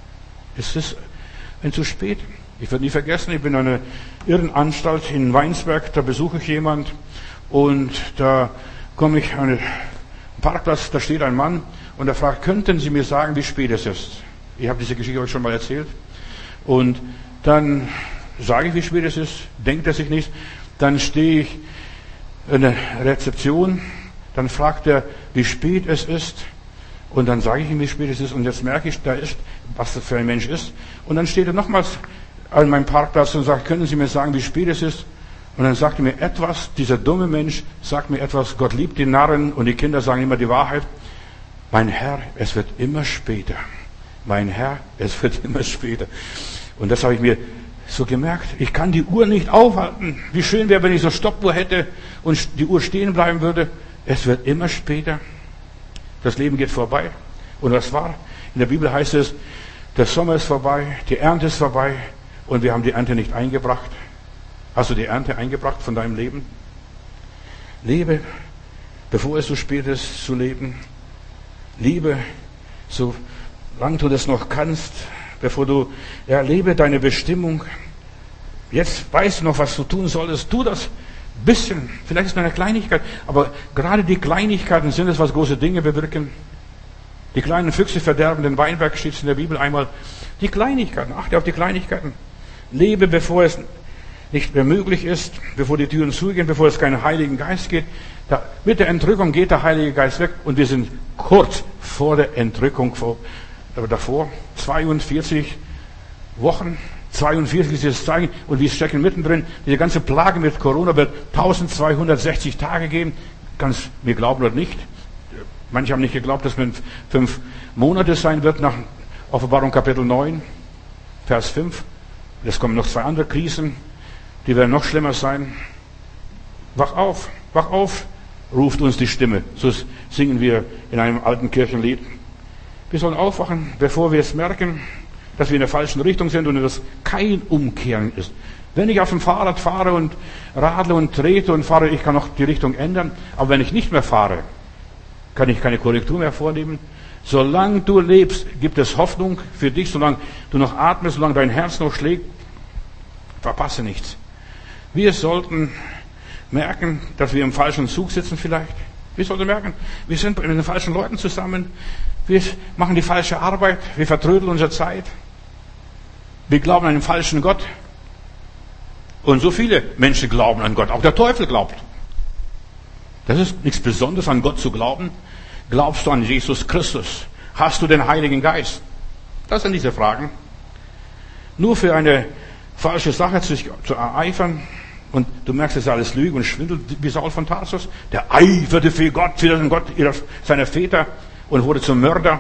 S1: Es ist ein zu spät. Ich werde nie vergessen, ich bin in einer Irrenanstalt in Weinsberg. Da besuche ich jemand. Und da komme ich an einen Parkplatz, da steht ein Mann und er fragt, könnten Sie mir sagen, wie spät es ist? Ich habe diese Geschichte euch schon mal erzählt. Und dann sage ich, wie spät es ist, denkt er sich nicht. Dann stehe ich in der Rezeption, dann fragt er, wie spät es ist. Und dann sage ich ihm, wie spät es ist. Und jetzt merke ich, da ist, was das für ein Mensch ist. Und dann steht er nochmals an meinem Parkplatz und sagt, können Sie mir sagen, wie spät es ist? Und dann sagt er mir etwas, dieser dumme Mensch sagt mir etwas, Gott liebt die Narren und die Kinder sagen immer die Wahrheit. Mein Herr, es wird immer später. Mein Herr, es wird immer später. Und das habe ich mir so gemerkt. Ich kann die Uhr nicht aufhalten. Wie schön wäre, wenn ich so eine Stoppuhr hätte und die Uhr stehen bleiben würde. Es wird immer später. Das Leben geht vorbei. Und was war? In der Bibel heißt es, der Sommer ist vorbei, die Ernte ist vorbei und wir haben die Ernte nicht eingebracht. Hast du die Ernte eingebracht von deinem Leben? Lebe, bevor es zu spät ist zu leben. Liebe, solange du das noch kannst, bevor du, ja, lebe deine Bestimmung. Jetzt weißt du noch, was du tun solltest. Tu das bisschen. Vielleicht ist es eine Kleinigkeit, aber gerade die Kleinigkeiten sind es, was große Dinge bewirken. Die kleinen Füchse verderben den Weinberg, steht es in der Bibel einmal. Die Kleinigkeiten, achte auf die Kleinigkeiten. Lebe, bevor es nicht mehr möglich ist, bevor die Türen zugehen, bevor es keinen Heiligen Geist geht. Mit der Entrückung geht der Heilige Geist weg und wir sind kurz vor der Entrückung davor. 42 Wochen, 42 ist das Zeichen und wir stecken mittendrin. Diese ganze Plage mit Corona wird 1260 Tage geben. Kannst mir glauben oder nicht. Manche haben nicht geglaubt, dass es 5 Monate sein wird nach Offenbarung Kapitel 9, Vers 5. Es kommen noch 2 andere Krisen. Die werden noch schlimmer sein. Wach auf, ruft uns die Stimme. So singen wir in einem alten Kirchenlied. Wir sollen aufwachen, bevor wir es merken, dass wir in der falschen Richtung sind und dass kein Umkehren ist. Wenn ich auf dem Fahrrad fahre und radle und trete und fahre, ich kann noch die Richtung ändern. Aber wenn ich nicht mehr fahre, kann ich keine Korrektur mehr vornehmen. Solange du lebst, gibt es Hoffnung für dich. Solange du noch atmest, solange dein Herz noch schlägt, verpasse nichts. Wir sollten merken, dass wir im falschen Zug sitzen vielleicht. Wir sollten merken, wir sind mit den falschen Leuten zusammen. Wir machen die falsche Arbeit. Wir vertrödeln unsere Zeit. Wir glauben an den falschen Gott. Und so viele Menschen glauben an Gott. Auch der Teufel glaubt. Das ist nichts Besonderes, an Gott zu glauben. Glaubst du an Jesus Christus? Hast du den Heiligen Geist? Das sind diese Fragen. nur für eine falsche Sache zu ereifern. Und du merkst, es ist alles Lüge und Schwindel, wie Saul von Tarsus. Der eiferte für Gott, für den Gott seiner Väter und wurde zum Mörder.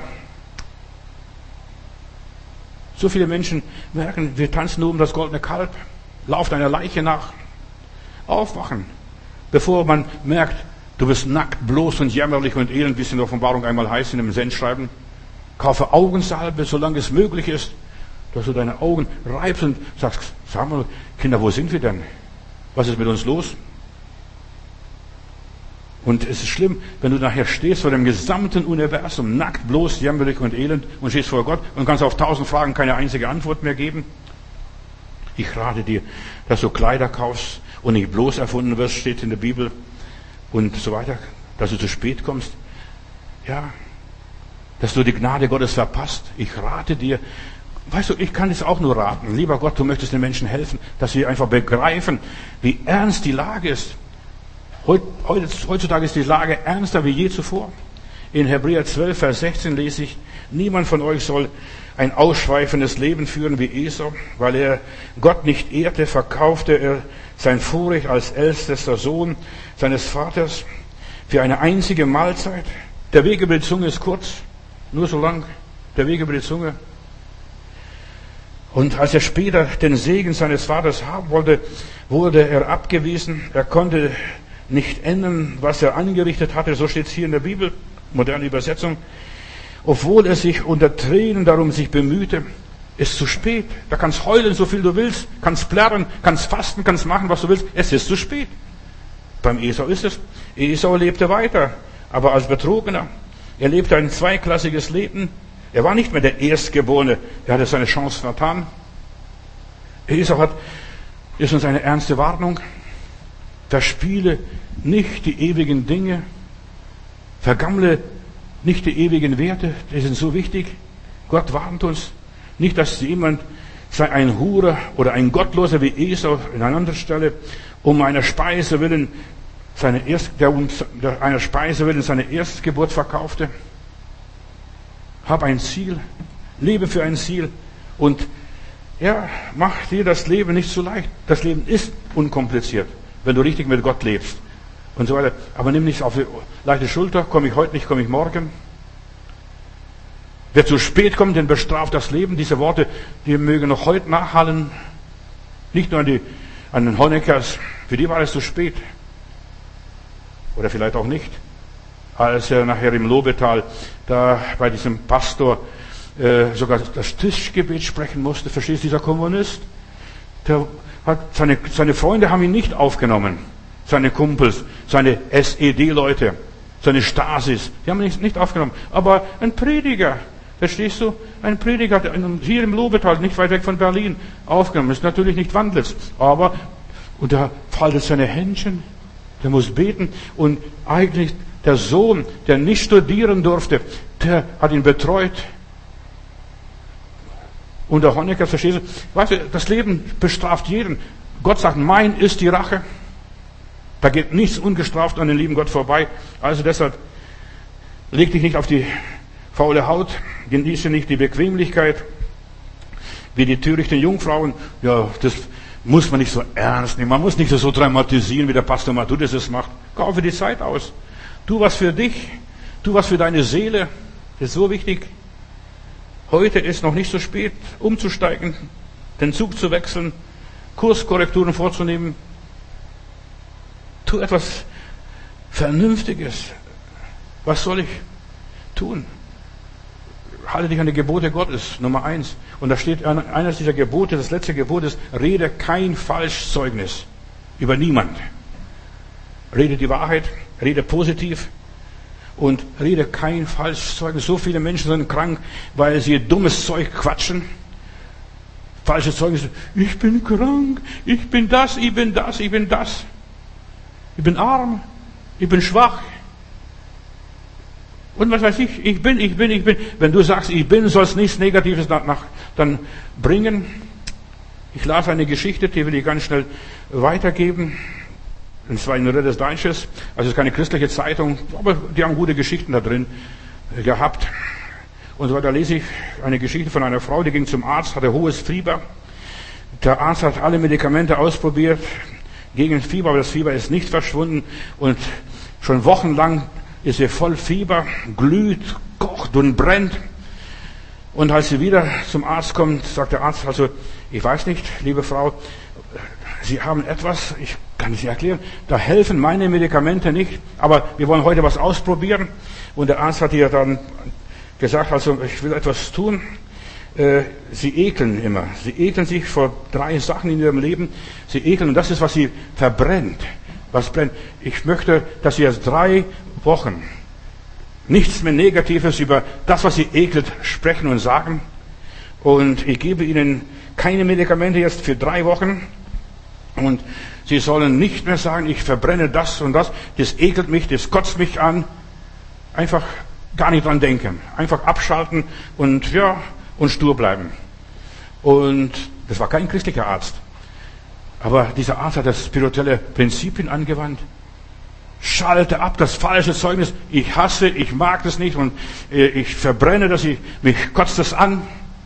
S1: So viele Menschen merken, wir tanzen nur um das goldene Kalb, lauft einer Leiche nach. Aufwachen, bevor man merkt, du bist nackt, bloß und jämmerlich und elend, wie es in der Offenbarung einmal heißt, in dem Sendschreiben. Kaufe Augensalbe, solange es möglich ist, dass du deine Augen reibst und sagst, sag mal, Kinder, wo sind wir denn? Was ist mit uns los? Und es ist schlimm, wenn du nachher stehst vor dem gesamten Universum, nackt, bloß, jämmerlich und elend und stehst vor Gott und kannst auf 1000 Fragen keine einzige Antwort mehr geben. Ich rate dir, dass du Kleider kaufst und nicht bloß erfunden wirst, steht in der Bibel und so weiter, dass du zu spät kommst. Ja, dass du die Gnade Gottes verpasst. Ich rate dir, weißt du, ich kann es auch nur raten. Lieber Gott, du möchtest den Menschen helfen, dass sie einfach begreifen, wie ernst die Lage ist. Heutzutage ist die Lage ernster wie je zuvor. In Hebräer 12, Vers 16 lese ich, niemand von euch soll ein ausschweifendes Leben führen wie Esau, weil er Gott nicht ehrte, verkaufte er sein Vorrecht als ältester Sohn seines Vaters für eine einzige Mahlzeit. Der Weg über die Zunge ist kurz, nur so lang, der Weg über die Zunge. Und als er später den Segen seines Vaters haben wollte, wurde er abgewiesen. Er konnte nicht ändern, was er angerichtet hatte. So steht es hier in der Bibel, moderne Übersetzung. Obwohl er sich unter Tränen darum sich bemühte, ist zu spät. Da kannst heulen, so viel du willst, kannst plärren, kannst fasten, kannst machen, was du willst. Es ist zu spät. Beim Esau ist es. Esau lebte weiter, aber als Betrogener. Er lebte ein zweiklassiges Leben. Er war nicht mehr der Erstgeborene. Er hatte seine Chance vertan. Esau ist uns eine ernste Warnung. Verspiele nicht die ewigen Dinge. Vergammle nicht die ewigen Werte. Die sind so wichtig. Gott warnt uns. Nicht, dass jemand sei ein Hurer oder ein Gottloser wie Esau in einer anderen Stelle um einer Speise willen seine Erstgeburt verkaufte. Hab ein Ziel, lebe für ein Ziel und ja, mach dir das Leben nicht so leicht. Das Leben ist unkompliziert, wenn du richtig mit Gott lebst und so weiter. Aber nimm nicht auf die leichte Schulter, komme ich heute nicht, komme ich morgen. Wer zu spät kommt, den bestraft das Leben. Diese Worte, die mögen noch heute nachhallen. Nicht nur an den Honeckers, für die war es zu spät. Oder vielleicht auch nicht. Als er nachher im Lobetal da bei diesem Pastor sogar das Tischgebet sprechen musste, verstehst du, dieser Kommunist, der hat seine Freunde haben ihn nicht aufgenommen, seine Kumpels, seine SED-Leute, seine Stasis, die haben ihn nicht aufgenommen. Aber ein Prediger, verstehst du, ein Prediger hat hier im Lobetal, nicht weit weg von Berlin, aufgenommen. Ist natürlich nicht Wandlitz, aber und er faltet seine Händchen, der muss beten und eigentlich der Sohn, der nicht studieren durfte, der hat ihn betreut. Und der Honecker, verstehst du, weißt du, das Leben bestraft jeden. Gott sagt, mein ist die Rache. Da geht nichts ungestraft an den lieben Gott vorbei. Also deshalb, leg dich nicht auf die faule Haut, genieße nicht die Bequemlichkeit, wie die törichten Jungfrauen. Ja, das muss man nicht so ernst nehmen. Man muss nicht so dramatisieren, wie der Pastor Matthäus es macht. Kaufe die Zeit aus. Tu was für dich. Tu was für deine Seele. Das ist so wichtig. Heute ist noch nicht so spät, umzusteigen, den Zug zu wechseln, Kurskorrekturen vorzunehmen. Tu etwas Vernünftiges. Was soll ich tun? Halte dich an die Gebote Gottes, Nummer 1. Und da steht eines dieser Gebote, das letzte Gebot ist, rede kein Falschzeugnis über niemand. Rede die Wahrheit, rede positiv und rede kein Falschzeugnis. So viele Menschen sind krank, weil sie dummes Zeug quatschen. Falsche Zeugnisse. Ich bin krank, ich bin das, ich bin das, ich bin das. Ich bin arm, ich bin schwach. Und was weiß ich, ich bin. Wenn du sagst, ich bin, sollst nichts Negatives dann bringen. Ich las eine Geschichte, die will ich ganz schnell weitergeben. Und zwar in Redes Deutsches. Also es ist keine christliche Zeitung, aber die haben gute Geschichten da drin gehabt. Und so weiter lese ich eine Geschichte von einer Frau, die ging zum Arzt, hatte hohes Fieber. Der Arzt hat alle Medikamente ausprobiert gegen Fieber, aber das Fieber ist nicht verschwunden und schon wochenlang ist sie voll Fieber, glüht, kocht und brennt. Und als sie wieder zum Arzt kommt, sagt der Arzt, also, ich weiß nicht, liebe Frau, Sie haben etwas, ich kann es nicht erklären, da helfen meine Medikamente nicht, aber wir wollen heute was ausprobieren. Und der Arzt hat ihr dann gesagt, also, ich will etwas tun. Sie ekeln immer. Sie ekeln sich vor 3 Sachen in ihrem Leben. Sie ekeln, und das ist, was sie verbrennt. Was brennt. Ich möchte, dass Sie jetzt 3 Wochen nichts mehr Negatives über das, was Sie ekelt, sprechen und sagen. Und ich gebe Ihnen keine Medikamente jetzt für 3 Wochen. Und Sie sollen nicht mehr sagen, ich verbrenne das und das. Das ekelt mich, das kotzt mich an. Einfach gar nicht dran denken. Einfach abschalten und stur bleiben. Und das war kein christlicher Arzt. Aber dieser Arzt hat das spirituelle Prinzipien angewandt. Schalte ab das falsche Zeugnis. Ich hasse, ich mag das nicht und ich verbrenne das, mich kotzt das an.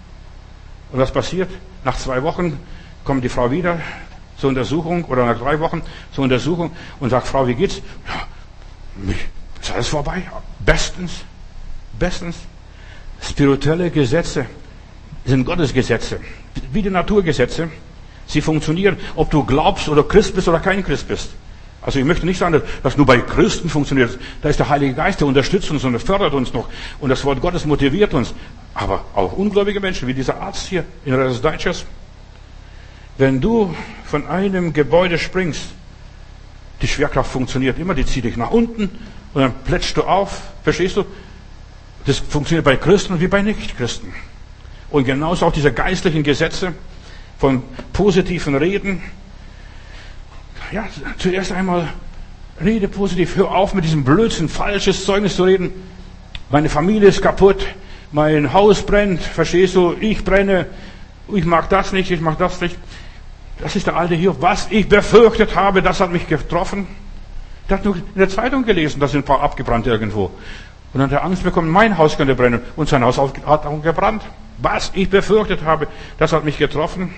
S1: Und was passiert? Nach 2 Wochen kommt die Frau wieder zur Untersuchung oder nach 3 Wochen zur Untersuchung und sagt, Frau, wie geht's? Ja, ist alles vorbei? Bestens. Bestens. Spirituelle Gesetze sind Gottes Gesetze. Wie die Naturgesetze. Sie funktionieren, ob du glaubst oder Christ bist oder kein Christ bist. Also ich möchte nicht sagen, dass das nur bei Christen funktioniert. Da ist der Heilige Geist, der unterstützt uns und fördert uns noch. Und das Wort Gottes motiviert uns. Aber auch ungläubige Menschen, wie dieser Arzt hier in Redes Deutsches. Wenn du von einem Gebäude springst, die Schwerkraft funktioniert immer, die zieht dich nach unten und dann plätschst du auf. Verstehst du? Das funktioniert bei Christen wie bei Nichtchristen. Und genauso auch diese geistlichen Gesetze von positiven Reden. Ja, zuerst einmal rede positiv. Hör auf mit diesem Blödsinn, falsches Zeugnis zu reden. Meine Familie ist kaputt. Mein Haus brennt. Verstehst du? Ich brenne. Ich mag das nicht. Ich mag das nicht. Das ist der alte Hiob. Was ich befürchtet habe, das hat mich getroffen. Der hat nur in der Zeitung gelesen, da sind ein paar abgebrannt irgendwo. Und dann hat er Angst bekommen, mein Haus könnte brennen. Und sein Haus hat auch gebrannt. Was ich befürchtet habe, das hat mich getroffen.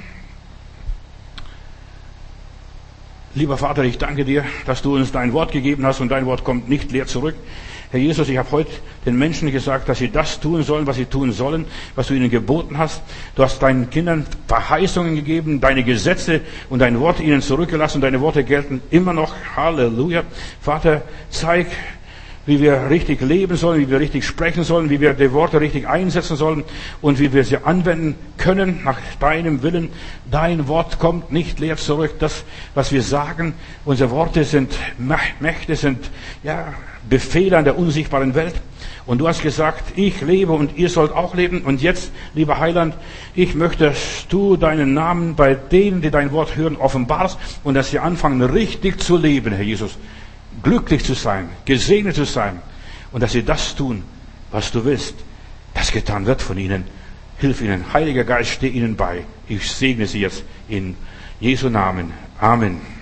S1: Lieber Vater, ich danke dir, dass du uns dein Wort gegeben hast und dein Wort kommt nicht leer zurück. Herr Jesus, ich habe heute den Menschen gesagt, dass sie das tun sollen, was sie tun sollen, was du ihnen geboten hast. Du hast deinen Kindern Verheißungen gegeben, deine Gesetze und dein Wort ihnen zurückgelassen. Deine Worte gelten immer noch. Halleluja. Vater, zeig, wie wir richtig leben sollen, wie wir richtig sprechen sollen, wie wir die Worte richtig einsetzen sollen und wie wir sie anwenden können nach deinem Willen. Dein Wort kommt nicht leer zurück. Das, was wir sagen, unsere Worte sind Mächte, sind Befehle an der unsichtbaren Welt. Und du hast gesagt, ich lebe und ihr sollt auch leben. Und jetzt, lieber Heiland, ich möchte, dass du deinen Namen bei denen, die dein Wort hören, offenbarst und dass sie anfangen, richtig zu leben, Herr Jesus. Glücklich zu sein, gesegnet zu sein und dass sie das tun, was du willst, das getan wird von ihnen. Hilf ihnen. Heiliger Geist, steh ihnen bei. Ich segne sie jetzt in Jesu Namen. Amen.